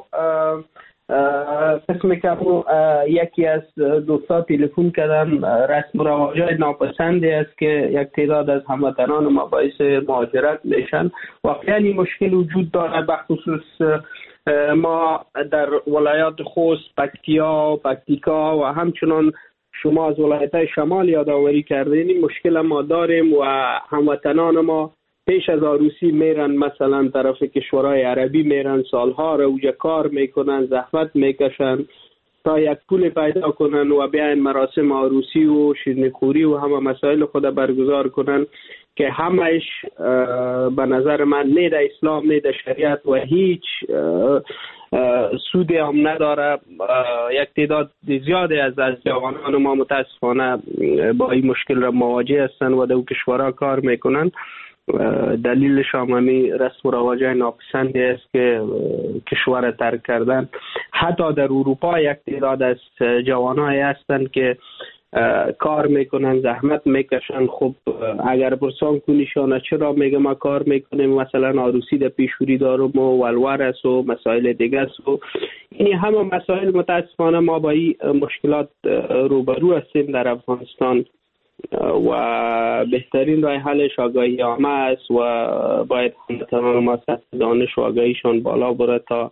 قسم که یکی از دوستا تلفن کردن رسم و رواج‌های ناپسندی است که یک تعداد از هموطنان ما باعث مهاجرت میشن. واقعا این مشکل وجود داره. بخصوص ما در ولایات خوست، پکتیکا و همچنان شما از ولایت‌های شمال یادآوری کردین این مشکل ما داریم و هموطنان ما پیش از عروسی میرن مثلا طرف کشورهای عربی میرن، سالها رو اوجا کار میکنن، زحمت میکشن تا یک پول پیدا کنن و بیاین مراسم عروسی و شیرینیخوری و همه مسائل خود برگزار کنن که همهش به نظر من نه در اسلام نه در شریعت و هیچ سودی هم نداره. یک تعداد زیادی از جوانان ما متاسفانه با این مشکل را مواجه هستن و در کشورها کار میکنن. دلیلش همین رسم و رواج‌های ناپسندی است که کشور ترک کردن. حتی در اروپا یک تعداد از جوانایی هستند که کار میکنن، زحمت میکشن. خب اگر پرسان کنیشان چرا میگه ما کار میکنیم، مثلا عروسی در پیشوری دارم و ولور است و مسائل دیگه است و این همه مسائل متاسفانه ما با این مشکلات روبرو هستیم در افغانستان و بهترین راه حلش آگاهی عامه است و باید هموطنان ما سطح دانش و آگاهیشان بالا بره تا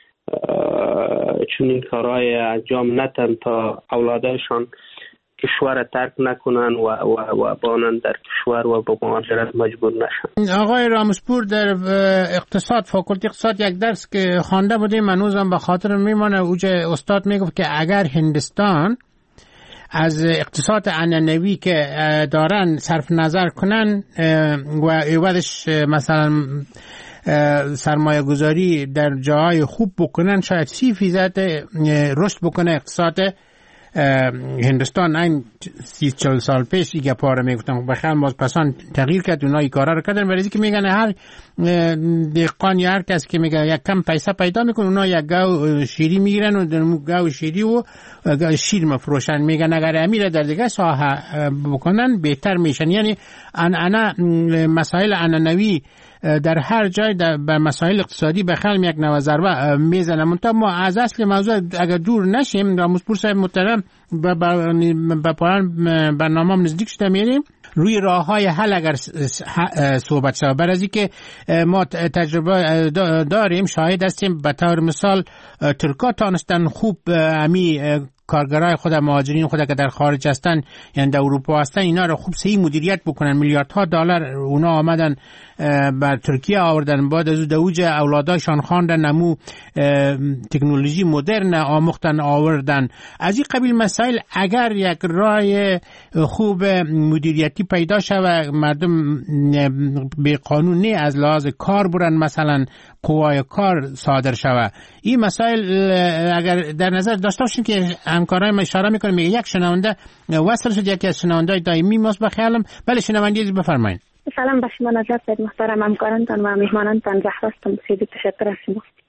چنین کارهای انجام ندن تا اولادشان کشور ترک نکنن و بانن در کشور و به مهاجرت مجبور نشن. آقای رامسپور در اقتصاد، فاکولته اقتصاد یک درس که خوانده بودیم هنوزم به خاطر میمانه. اوجه استاد میگفت که اگر هندستان از اقتصاد عنعنوی که دارن صرف نظر کنن و عوضش مثلا سرمایه گذاری در جاهای خوب بکنن، شاید 30% رشد بکنه اقتصاد هندستان. این 30-40 سال پیش ایگه پاره میگفتم بخیال باز پسان تغییر کرد، اونا ای کارا رو کردن. ولی که میگن هر دهقان یا هر کس که میگه یک کم پیسه پیدا میکنه اونا یک گاو شیری میگیرن و در گاو شیری و شیر مفروشن. میگن اگر امیر در دیگه ساحه بکنن بهتر میشن. یعنی مسائل عنعنوی در هر جای به مسائل اقتصادی به خلم یک نوع ضربه میزنه. منتها ما از اصل موضوع اگر دور نشیم، رامسپور صاحب محترم به پایان برنامه نزدیک شده میریم، روی راه های حل اگر صحبت شد. برای که ما تجربه داریم، شاهد هستیم. به طور مثال ترکا تانستن خوب امی کارگرای خود، مهاجرین خود که در خارج هستن یعنی در اروپا هستن، اینا رو خوب صحیح مدیریت بکنن. میلیاردها دلار اونا آمدن بر ترکیه آوردن، بعد از دوج اولاداشان خواندن، نمو تکنولوژی مدرن آموختن آوردن. از این قبیل مسائل اگر یک راه خوب مدیریتی پیدا شود، مردم به قانون نه از لحاظ کار برن، مثلا قوای کار صادر شود، این مسائل اگر در نظر داشته باشیم که همکارای ما اشاره میکنه. میگه یک شنونده وصل شد، یکی از شنونده‌های دائمی ماست بخیالم. بله شنونده بفرمایید. سلام به شما نظر محترم همکارانتان و مهمانانتان. زهراستم بسیار تشکر از شما.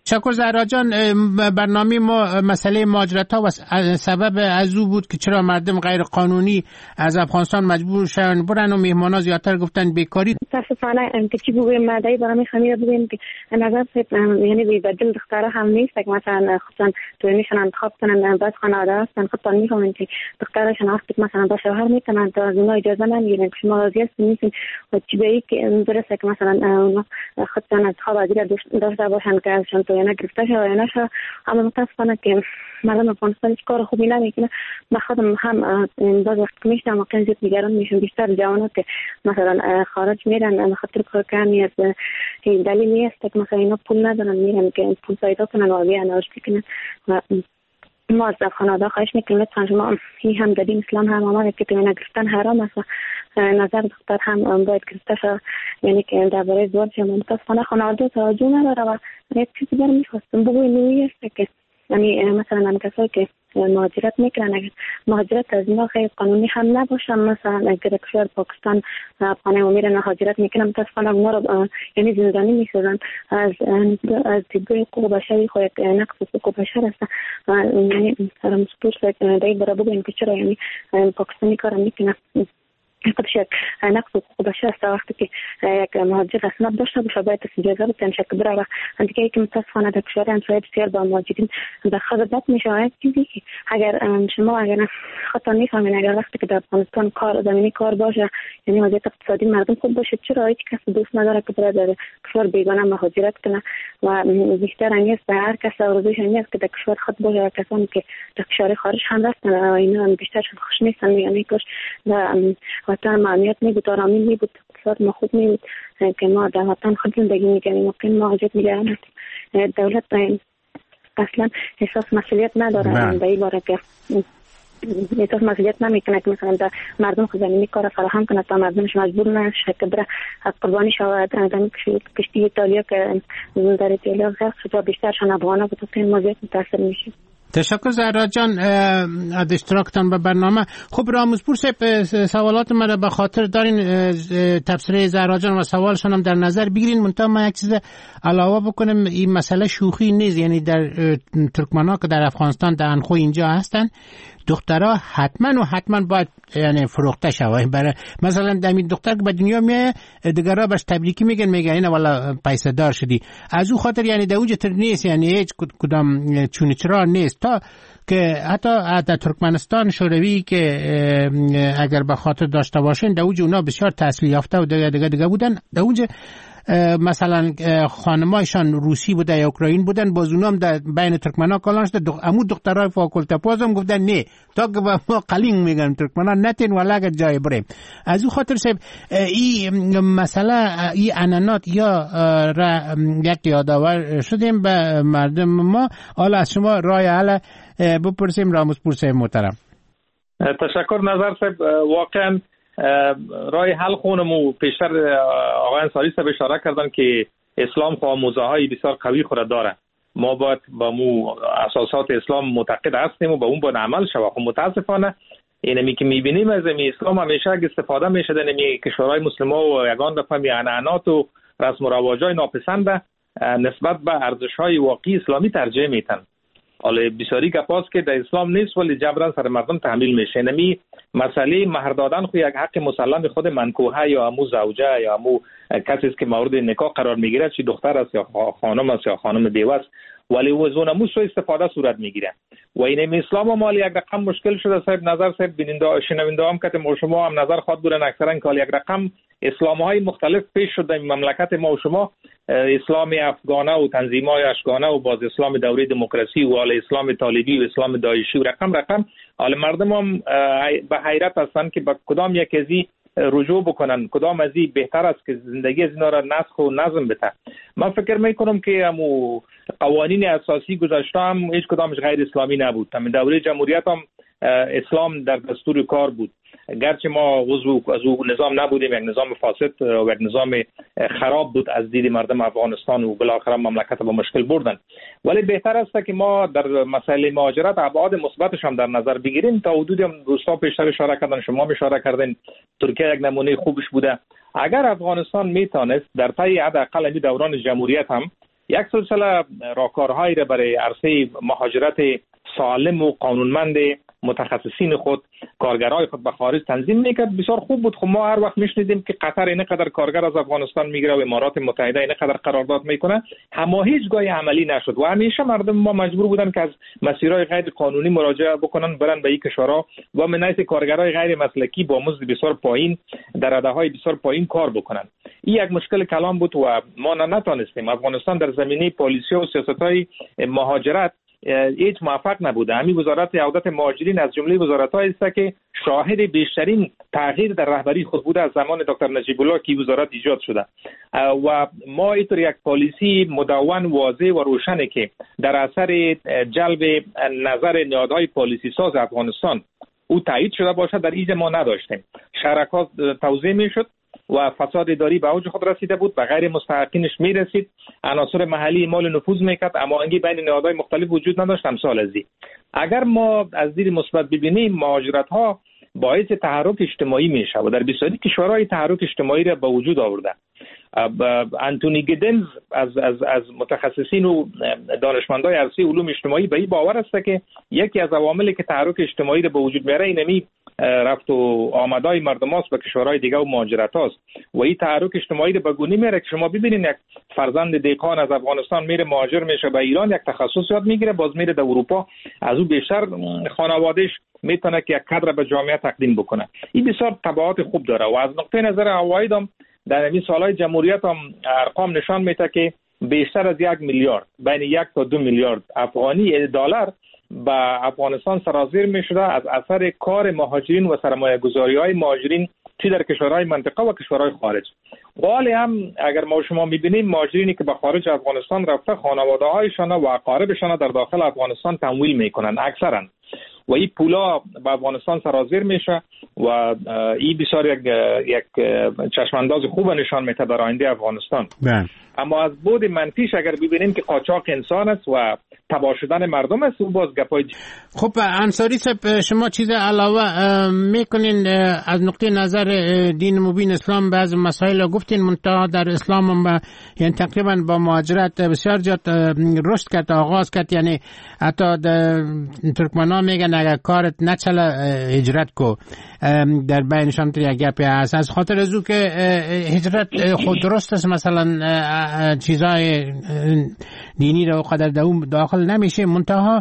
شکر زهرا جان، برنامه ما مسئله مهاجرت ها و سبب از او بود که چرا مردم غیر قانونی از افغانستان مجبور شدن برن و مهمانا زیادتر گفتن بیکاری. متاسفانه که چی بگویم مادری برای میخوام بگویم که نظر یعنی بی‌بدل دخترها هم نیست که مثلا خودشان توانیشان انتخاب کنن، بعض خانواده هستن خودشان میخوان که دخترشان وقتی مثلا با شوهر میتونن تا از اونها اجازه نمیگیرن که شما راضی هستین نیستین و چی به این درسته که مثلا اونها خودشان انتخاب ازیر داشته باشن که ازشان توانه گرفته شه یا نشه. اما متاسفانه که مردم افغانستان هیچ کار خوبی نمیکنه. من خودم هم باز وقت میشتم واقعا زیاد نگران میشم، بیشتر جوانات که مثلا خارج میرن به خاطر کار کمی از دلیل نیست که مثلا اینا پول ندارن میرن که پول پیدا کنن و بیان آشتی کنن. و ما از خانواده خواهش میکنیم لطفا شما این هم در دین اسلام هم آمده که توانه گرفتن حرام است و نظر دختر هم باید گرفته شد، یعنی که درباره ازدواج متاسفانه خانواده توجه نداره. و یک چیزی برای میخواستم بگویم نوعی است که یعنی مثلا هم کسایی که مهاجرت میکنن اگر مهاجرت از اینا غیر قانونی هم نباشن، مثلا اگر کشور پاکستان افغانه میرن مهاجرت میکنن متاسفانه اونا رو یعنی زندانی میسازن از دیدگاه حقوق بشری خود نقص حقوق بشر است. یعنی مسئول دایی برای بگویم که چرا یعنی پاکستانی کار میکنن خودش یک نقص حقوق بشر است. وقتی که یک مهاجر اسناد داشته باشه باید اجازه بده شک بره. و دیگه که متاسفانه در کشور همسایه بسیار با مهاجرین در خدمت میشه. چیزی که اگر شما اگر خطا نفهمین اگر وقتی که در افغانستان کار زمینی کار باشه یعنی وضعیت اقتصادی مردم خوب باشه، چرا هیچ کس دوست نداره که بره در کشور بیگانه مهاجرت کنه؟ و بیشتر انگیز به هر کس آرزوش نیست که در کشور خود باشه. کسانی که در کشور خارج هم رفتن اینا بیشتر خوش نیستن، یعنی کاش وطن معمیت میبود، آرامی میبود، اقتصاد ما خوب میبود که ما در وطن خود زندگی میکنیم. ممکن مهاجرت میگرن دولت اصلا احساس مسئولیت نداره به این باره که احساس مسئولیت نمیکنه که مثلا در مردم خود زمینی کار فراهم کنه تا مردمش مجبور نشه که بره قربانی شود. در کشتی ایتالیا که در ایتالیا غرق شد بیشترشان افغانا بود که این موضوع متاثر میشه. تشکر زهرا جان از اشتراکتان به برنامه. خب رامزپور صاحب سوالات من را به خاطر دارین، تبصره زهرا جان و سوالشان هم در نظر بگیرین. منتها من یک چیز علاوه بکنم، این مسئله شوخی نیست. یعنی در ترکمن‌ها که در افغانستان در انخو اینجا هستن دخترها حتما باید یعنی فروخته شود. برای مثلا دمید دختر که به دنیا میاد دیگرها بهش تبریکی میگن اینا والا پیسه دار شدی. از او خاطر یعنی دوجتر نیست، یعنی هیچ کدام چونچرا نیست تا که حتی در ترکمنستان شوروی که اگر به خاطر داشته باشین دوج اونا بسیار تحصیل یافته و دیگه بودن. دوج مثلا خانمایشان روسی بوده یا اوکراین بودن، باز اونا هم در بین ترکمن‌ها کالان شده. امو دخترای فاکولته پازم گفتن نه تا که ما قلینگ میگن ترکمن‌ها نتین ولا اگر جای بریم. از او خاطر صاحب این مسئله این انانات یا یک یادآور شدیم به مردم ما. حالا از شما رای حل بپرسیم رامزپور صاحب محترم. تشکر نظر صاحب. واقعا رای حل خونم و پیشتر آقای انصاری صاحب اشاره کردن که اسلام آموزه های بسیار قوی خود داره. ما باید با مو اساسات اسلام معتقد هستیم و با اون باید عمل شود. خب متاسفانه اینمی که میبینیم از اسلام همیشه استفاده میشه در کشورهای مسلمان و یگان دفعه میانات و رسم و رواجای ناپسند نسبت به ارزش‌های واقعی اسلامی ترجیح میتن. حالا بسیاری گپاست که در اسلام نیست ولی جبران سر مردم تحمیل میشه. نمی مسئله مهر دادن خو یک حق مسلم خود منکوحه یا امو زوجه یا امو کسی است که مورد نکاح قرار میگیره، چی دختر است یا خانم است یا خانم بیوه است، ولی وزون امو سو استفاده صورت میگیره. و این اسلام مال یک رقم مشکل شده صاحب. نظر صاحب بیننده شنونده هم که ما شما هم نظر خود بودن اکثرا که یک رقم اسلام‌های مختلف پیش شده این مملکت ما و شما، اسلام افغانه و تنظیم‌های اشغانه و باز اسلام دوره دموکراسی و حالا اسلام طالبی و اسلام داعشی و رقم حالا مردم هم به حیرت هستند که با کدام یک ازی رجوع بکنن، کدام ازی بهتر است که زندگی از اینا را نسخ و نظم بده. من فکر میکنم که همو قوانین اساسی گذشته هم هیچ کدامش غیر اسلامی نبود. همین دوره جمهوریت هم اسلام در دستور کار بود، گرچه ما عضو از او نظام نبودیم، یک نظام فاسد و یک نظام خراب بود از دید مردم افغانستان و بالاخره مملکت با مشکل بردن. ولی بهتر است که ما در مسائل مهاجرت ابعاد مثبتش هم در نظر بگیریم. تا حدودی هم دوستا پیشتر اشاره کردن، شما اشاره کردین، ترکیه یک نمونه خوبش بوده. اگر افغانستان میتونست در طی حداقل دوران جمهوریت هم یک سلسله راهکارهایی را برای عرصه مهاجرت سالم و قانونمند متخصصین خود، کارگرای خود به خارج تنظیم میکرد. بسیار خوب بود. خب ما هر وقت میشنیدیم که قطر اینقدر کارگر از افغانستان میگیره و امارات متحده اینقدر قرارداد میکنه، اما هیچگاه عملی نشد و همیشه مردم ما مجبور بودن که از مسیرهای غیر قانونی مراجعه بکنن، برن به این کشورها و من حیث کارگرای غیر مسلکی با مزد بسیار پایین در رده بسیار پایین کار بکنن. این یک مشکل کلان بود و ما نتونستیم. افغانستان در زمینه پالیسی و سیاست‌های مهاجرت هیچ موفق نبوده. همین وزارت عودت مهاجرین از جمله وزارت‌هایی است که شاهد بیشترین تغییر در رهبری خود بوده از زمان دکتر نجیب الله که وزارت ایجاد شده و ما اینطور یک پالیسی مدون، واضح و روشنه که در اثر جلب نظر نهادهای پالیسی ساز افغانستان او تایید شده باشه در این ما نداشتیم. شرکات توزیع میشد و فساد اداری به اوج خود رسیده بود، به غیر مستحقینش میرسید، عناصر محلی مال نفوذ میکرد، هماهنگی بین نهادهای مختلف وجود نداشت. امثال از این. اگر ما از دید مثبت ببینیم، مهاجرت ها باعث تحرک اجتماعی میشه و در بسیاری کشورهای تحرک اجتماعی را به وجود آورده. انتونی گیدنز از متخصصین و دانشمندای عرصه علوم اجتماعی به این باور است که یکی از عواملی که تحرک اجتماعی را به وجود میاره اینمی رفت و آمدای مردم هاست به کشورهای دیگه و مهاجرت هاست و این تحرک اجتماعی را به گونه میره که شما ببینید یک فرزند دیقان از افغانستان میره مهاجر میشه به ایران، یک تخصص یاد میگیره، باز میره در اروپا، از او بیشتر خانوادهش میتونه که یک کادر به جامعه تقدیم بکنه. این بسیار تبعات خوب داره و از نقطه نظر عواید هم در این سالهای جمهوریت هم ارقام نشان میده که بیشتر از 1 میلیارد بین 1 تا 2 میلیارد افغانی دلار به افغانستان سرازیر میشده از اثر کار مهاجرین و سرمایه گذاری های مهاجرین چی در کشورهای منطقه و کشورهای خارج. ولی هم اگر ما شما میبینیم مهاجرینی که به خارج افغانستان رفته خانواده هایشان و اقاربشان در داخل افغانستان تمویل میکنن اکثرا و این پولا به افغانستان سرازیر میشه و این بسیار یک چشمانداز خوب نشان میده در آینده افغانستان. اما از بود منفیش اگر ببینیم که قاچاق انسان است و تباه شدن مردم است، او باز گپای. خب انصاری صاحب، شما چیز علاوه میکنین از نقطه نظر دین مبین اسلام بعض مسائل گفتین، منتها در اسلام هم یعنی تقریبا با مهاجرت بسیار جات رشد کرد، آغاز کرد. یعنی حتی ترکمنان میگن اگر کارت نچله هجرت کو، در بینشان یک گپی هست از خاطر ازو که هجرت خود درست است، مثلا چیزای دینی رو قدر داخل نمیشه، منتها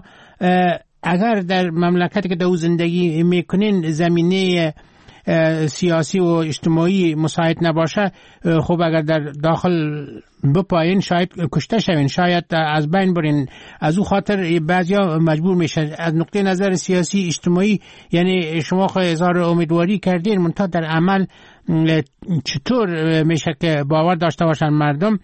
اگر در مملکتی که دو زندگی میکنین زمینه سیاسی و اجتماعی مساعد نباشه، خب اگر در داخل بپایین شاید کشته شوین، شاید از بین برین. از او خاطر بعضیا مجبور میشن. از نقطه نظر سیاسی اجتماعی یعنی شما خواهی اظهار امیدواری کردین، منتها در عمل چطور میشه که باور داشته باشن مردم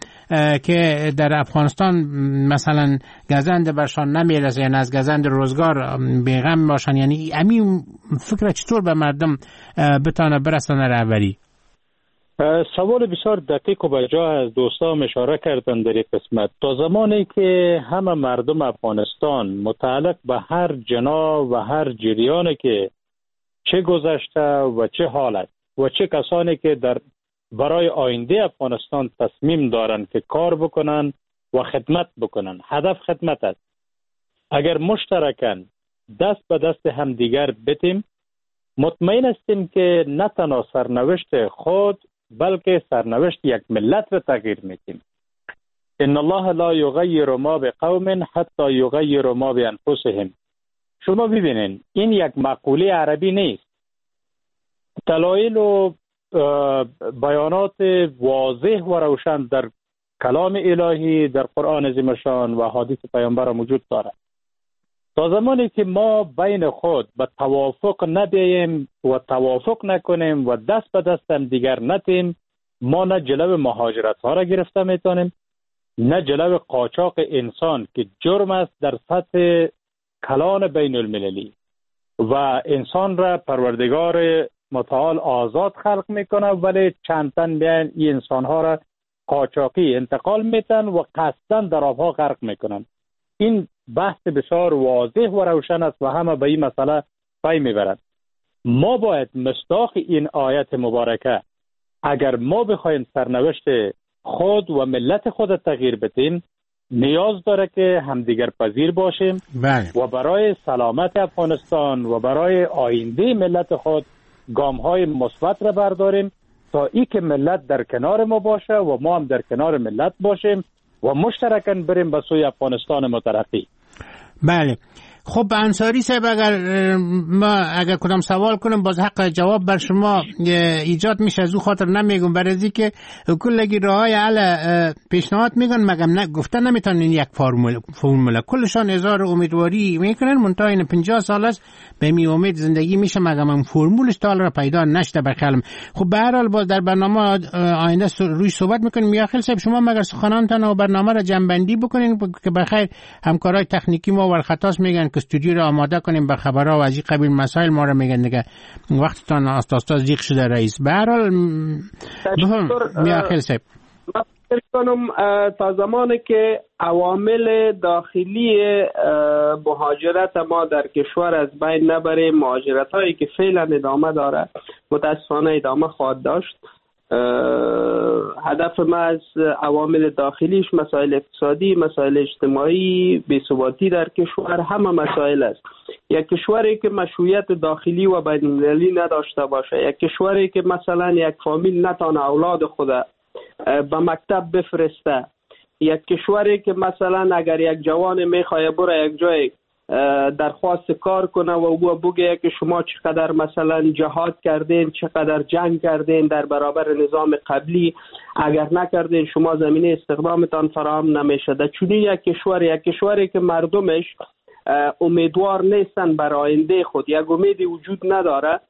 که در افغانستان مثلا گزند برشان نمیرسه، یعنی از گزند روزگار بیغم باشن؟ یعنی همین فکر چطور به مردم بتانه برسانه رهبری؟ سوال بسیار دقیق و بجا از دوستان اشاره کردن در این قسمت. تا زمانی که همه مردم افغانستان متعلق به هر جنا و هر جریانی که چه گذشته و چه حالت و چه کسانی که در برای آینده افغانستان تصمیم دارن که کار بکنن و خدمت بکنن، هدف خدمت است. اگر مشترکاً دست به دست همدیگر بتیم، مطمئن هستیم که نه تنها سرنوشت خود بلکه سرنوشت یک ملت را تغییر میدیم. ان الله لا یغیر ما بقوم حتی یغیروا ما بانفسهم. شما ببینین این یک مقوله عربی نیست. دلایل و بیانات واضح و روشن در کلام الهی، در قرآن عظیم شان و حدیث پیامبر موجود دارد. تا زمانی که ما بین خود به توافق نبیاییم و توافق نکنیم و دست به دست هم دیگر نتیم، ما نه جلو مهاجرت ها را گرفته میتونیم، نه جلو قاچاق انسان که جرم است در سطح کلان بین المللی و انسان را پروردگار متعال آزاد خلق میکنه، ولی چند تن بیان این انسان ها را قاچاقی انتقال میتن و قصدن در آبها غرق میکنن. این بحث بسیار واضح و روشن است و همه به این مسئله پی میبرند. ما باید مصداق این آیت مبارکه، اگر ما بخوایم سرنوشت خود و ملت خود تغییر بدیم، نیاز داره که همدیگر پذیر باشیم و برای سلامت افغانستان و برای آینده ملت خود گام‌های مثبت را برداریم تا ای که ملت در کنار ما باشه و ما هم در کنار ملت باشیم و مشترکاً بریم به سوی افغانستان مترقی. بله. خب انصاری صاحب، اگر کدام سوال کنم باز حق جواب بر شما ایجاد میشه، از او خاطر نمیگم، برای از اینکه کلگی راهای حل پیشنهاد میگن مگم نه گفتن نمیتونن یک فرموله کلشان اظهار امیدواری میکنن، منتها این 50 سال است به می امید زندگی میشه مگم هم فرمولش تا حالا پیدا نشده بخلم. خب به هر حال باز در برنامه آینده روی صحبت میکنیم. میاخیل صاحب شما مگر سخنانتان و برنامه را جنبندی بکنین که بخیر همکارای تکنیکی ما ور خطاست میگن که استودیو را آماده کنیم به خبرها و از این قبیل مسائل، ما را میگن دیگه وقتتان آستا زیغ شده رئیس. به هر حال میاخیل صاحب فکر کنم تا زمانی که عوامل داخلی مهاجرت ما در کشور از بین نبره، مهاجرت هایی که فعلا ادامه داره متاسفانه ادامه خواهد داشت. هدف ما از عوامل داخلیش مسائل اقتصادی، مسائل اجتماعی، بی‌ثباتی در کشور، همه مسائل است. یک کشوری که مشروعیت داخلی و بین‌المللی نداشته باشه، یک کشوری که مثلا یک فامیل نتونه اولاد خود به مکتب بفرسته، یک کشوری که مثلا اگر یک جوان میخواد بره یک جای درخواست کار کنه و او بگه که شما چقدر مثلا جهاد کردین، چقدر جنگ کردین در برابر نظام قبلی، اگر نکردین شما زمینه استخدامتان فراهم نمیشه. در چونین یک کشوری که مردمش امیدوار نیستن بر آینده خود، یک امیدی وجود نداره،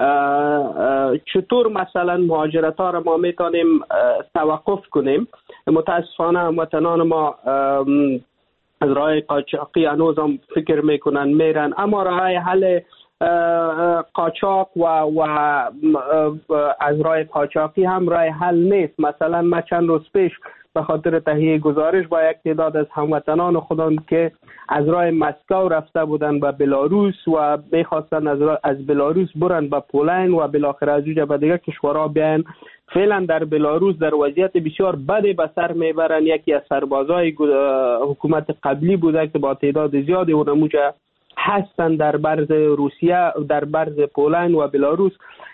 چطور مثلا مهاجرت ها را ما میتونیم توقف کنیم؟ متاسفانه هموطنان ما از راه قاچاقی هنوز هم فکر میکنن میرن، اما راه حل قاچاق و از راه قاچاقی هم راه حل نیست. مثلا ما چند روز پیش به خاطر تهیه گزارش با یک تعداد از هموطنان خودم که از راه مسکو رفته بودن به بلاروس و میخواستن از بلاروس برن به پولند و بالاخره از اونجا به دیگه کشورها بیان، فعلا در بلاروس در وضعیت بسیار بدی به سر میبرن. یکی از سربازای حکومت قبلی بوده که با تعداد زیادی اونموجا هستن در برز روسیه، در برز پولند و بلاروس.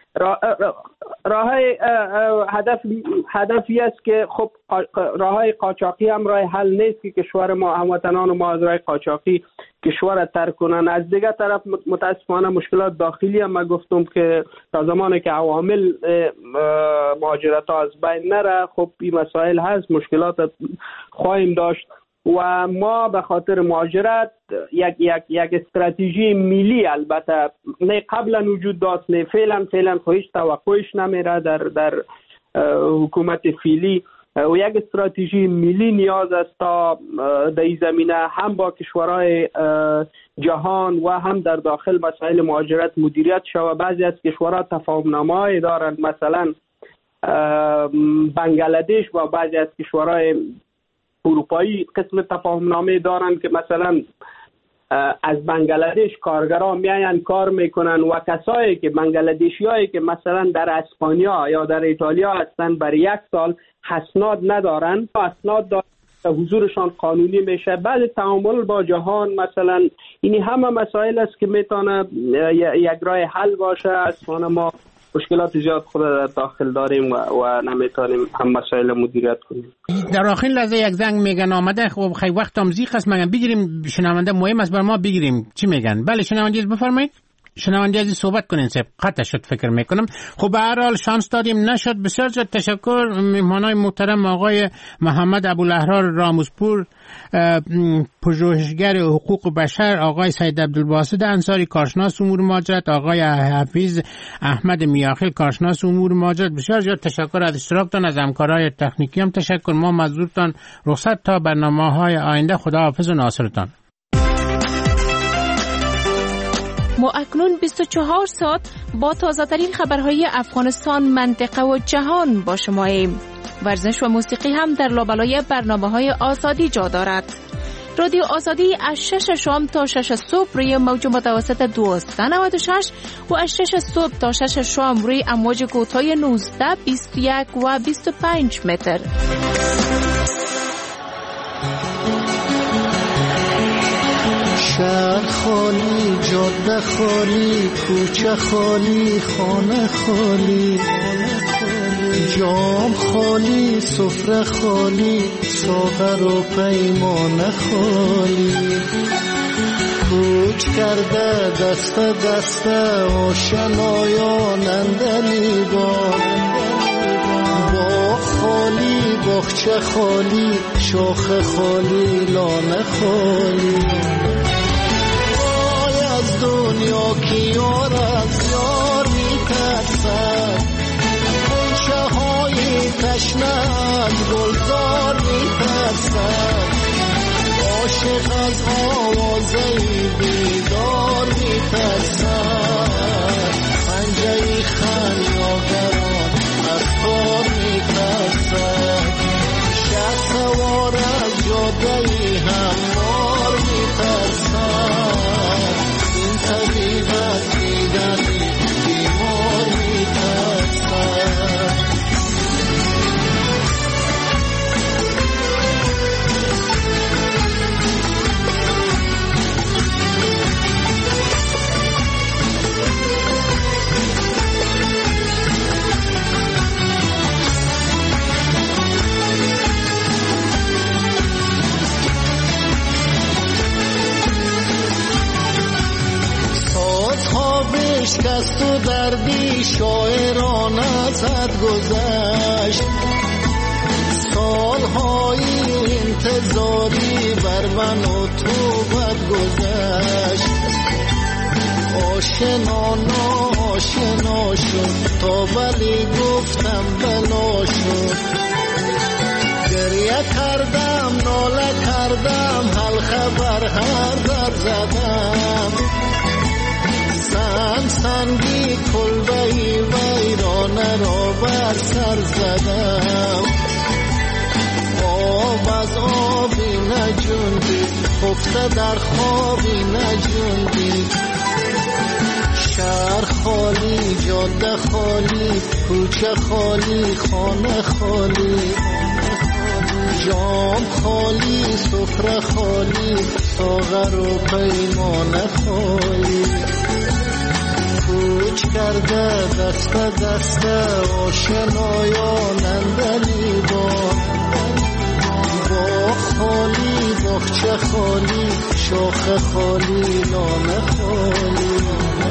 هدفی است که خب راههای قاچاقی هم راه حل نیست که کشور ما هموطنان ما از راه قاچاقی کشور را ترک کنن. از دیگه طرف متاسفانه مشکلات داخلی هم ما گفتم که تا زمانی که عوامل مهاجرت ها از بین نره، خب این مسائل هست، مشکلات خواهیم داشت و ما به خاطر مهاجرت یک استراتژی ملی البته نه قبلا وجود داشت، نه فعلا هیچ توقعش نمیره در حکومت فعلی و یک استراتژی ملی نیاز است تا در این زمینه هم با کشورهای جهان و هم در داخل مسائل مهاجرت مدیریت شود. بعضی از کشورها تفاهم‌نامه‌ای دارند، مثلا بنگلادش و بعضی از کشورهای اروپایی قسم تفاهم‌نامه دارن که مثلا از بنگلادش کارگران میاین کار میکنن و کسایی که بنگلادشیایی که مثلا در اسپانیا یا در ایتالیا هستن برای 1 سال اسناد ندارن، اسناد دارن حضورشان قانونی میشه. بعد تعامل با جهان مثلا این همه مسائل است که میتونه یک راه حل باشه. اصلا ما مشکلات زیاد خود در داخل داریم و نمیتونیم هم مسائل مدیریت کنیم. در آخر لحظه یک زنگ میگن آمده، خب خیلی وقت هم زیغ است، مگن بگیریم شنونده مهم است بر ما بگیریم. چی میگن؟ بله شنونده بفرمایید. شنونده عزیز صحبت کنین صاحب، قطع شد فکر میکنم. خب به هر حال شانس دادیم نشد. بسیار زیاد تشکر مهمانای محترم آقای محمد ابوالاحرار راموزپور پژوهشگر حقوق بشر، آقای سید عبدالباسط انصاری کارشناس امور مهاجرت، آقای حفیظ احمد میاخیل کارشناس امور مهاجرت. بسیار زیاد تشکر از اشتراکتان، از همکارای تکنیکی هم تشکر. ما مزدورتان رخصت تا برنامه‌های آینده. خداحافظ و ناصرتان. ما اکنون 24 ساعت با تازه‌ترین خبرهای افغانستان، منطقه و جهان با شماییم. ورزش و موسیقی هم در لابلای برنامه‌های آزادی جا دارد. رادیو آزادی از 6 شام تا 6 صبح روی موج متوسط 1296 و از 6 صبح تا 6 شام روی امواج کوتاه 19، 21 و 25 متر. شهر خالی، جاده خالی، کوچه خالی، خانه خالی، جام خالی، سفره خالی، ساغر و پیمانه خالی. کوچ کرده دست دست آشنایان اندلی باغ خالی، باغچه خالی، شاخ خالی، لانه خالی. وای از دنیا که یار از یار میترسد، غنچه های تشنه از گلزار میترسد. عاشق از آوازه بیدار میترسد، پنجه خمیازگران از کار میترسد. شهر سوار از جاده هموار میترسد، این طبیب از دیدن بیمار میترسد. شکست و دردی شاعران ازت گذشت، سالهای انتظاری بر من و تو بد گذشت. آشنا ناشنا شد تا ولی گفتم بلا شد. گریه کردم ناله کردم حلقه بر هر در زدم. سنگی کلبهی ویرانه را بر سر زدم. آب از آبی نجوندی، خفته در خوابی نجوندی. شهر خالی، جاده خالی، کوچه خالی، خانه خالی، جام خالی، سفره خالی، ساغر و پیمانه خالی. کوچ کرده دست دست آشنایان اندلی باغ خالی، باغچه خالی، شاخ خالی، لانه خالی.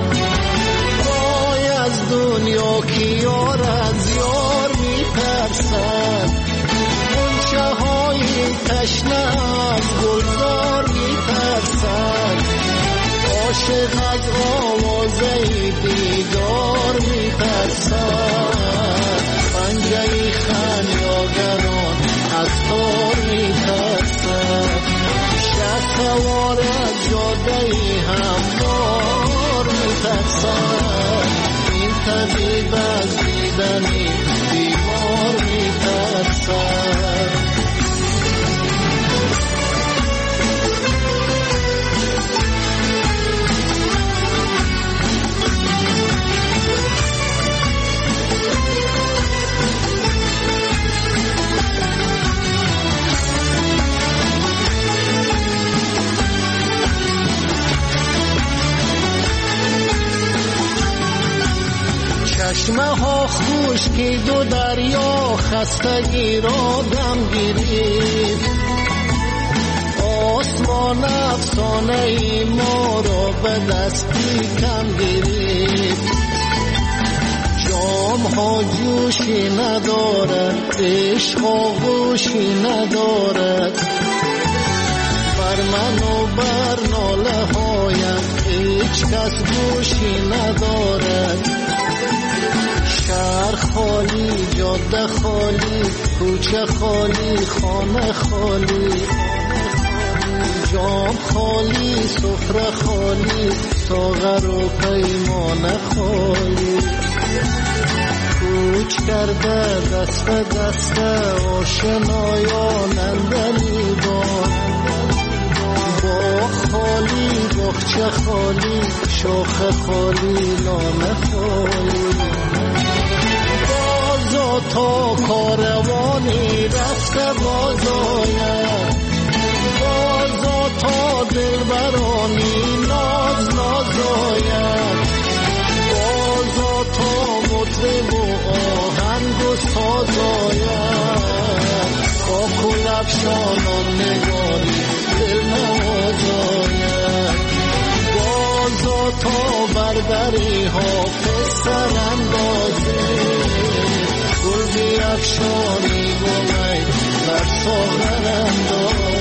وای از دنیا که یار از یار میترسد، غنچه های تشنه از گلزار میترسد. عاشق از آوازه دیدار میترسد، پنجه خمیازگران از تار میترسد. شهر سوار از جاده هموار میترسد، این طبیب از دیدن بیمار میترسد. چشمه ها خشکید و دریا خستگی را دم گرفت. آسمان افسانه ای ما را به دستی کم گرفت. جام ها جوشی ندارد، عشق آغوشی ندارد. بر من و بر ناله هایم هیچ کس گوشی ندارد. شهر خالی، جاده خالی، کوچه خالی، خانه خالی، جام خالی، سفره خالی، ساغر و پیمانه خالی. کوچ کرده دست دست آشنایان اندلی باغ خالی، باغچه خالی، شاخ خالی، لانه خالی. بازا تا کاروانی رفته باز آید، بازا تا دلبرانی جانان نگاری دل نوازاید بازا تا بردری حافظ سر اندازه گل بیفشانی گلی بر ساغر انداز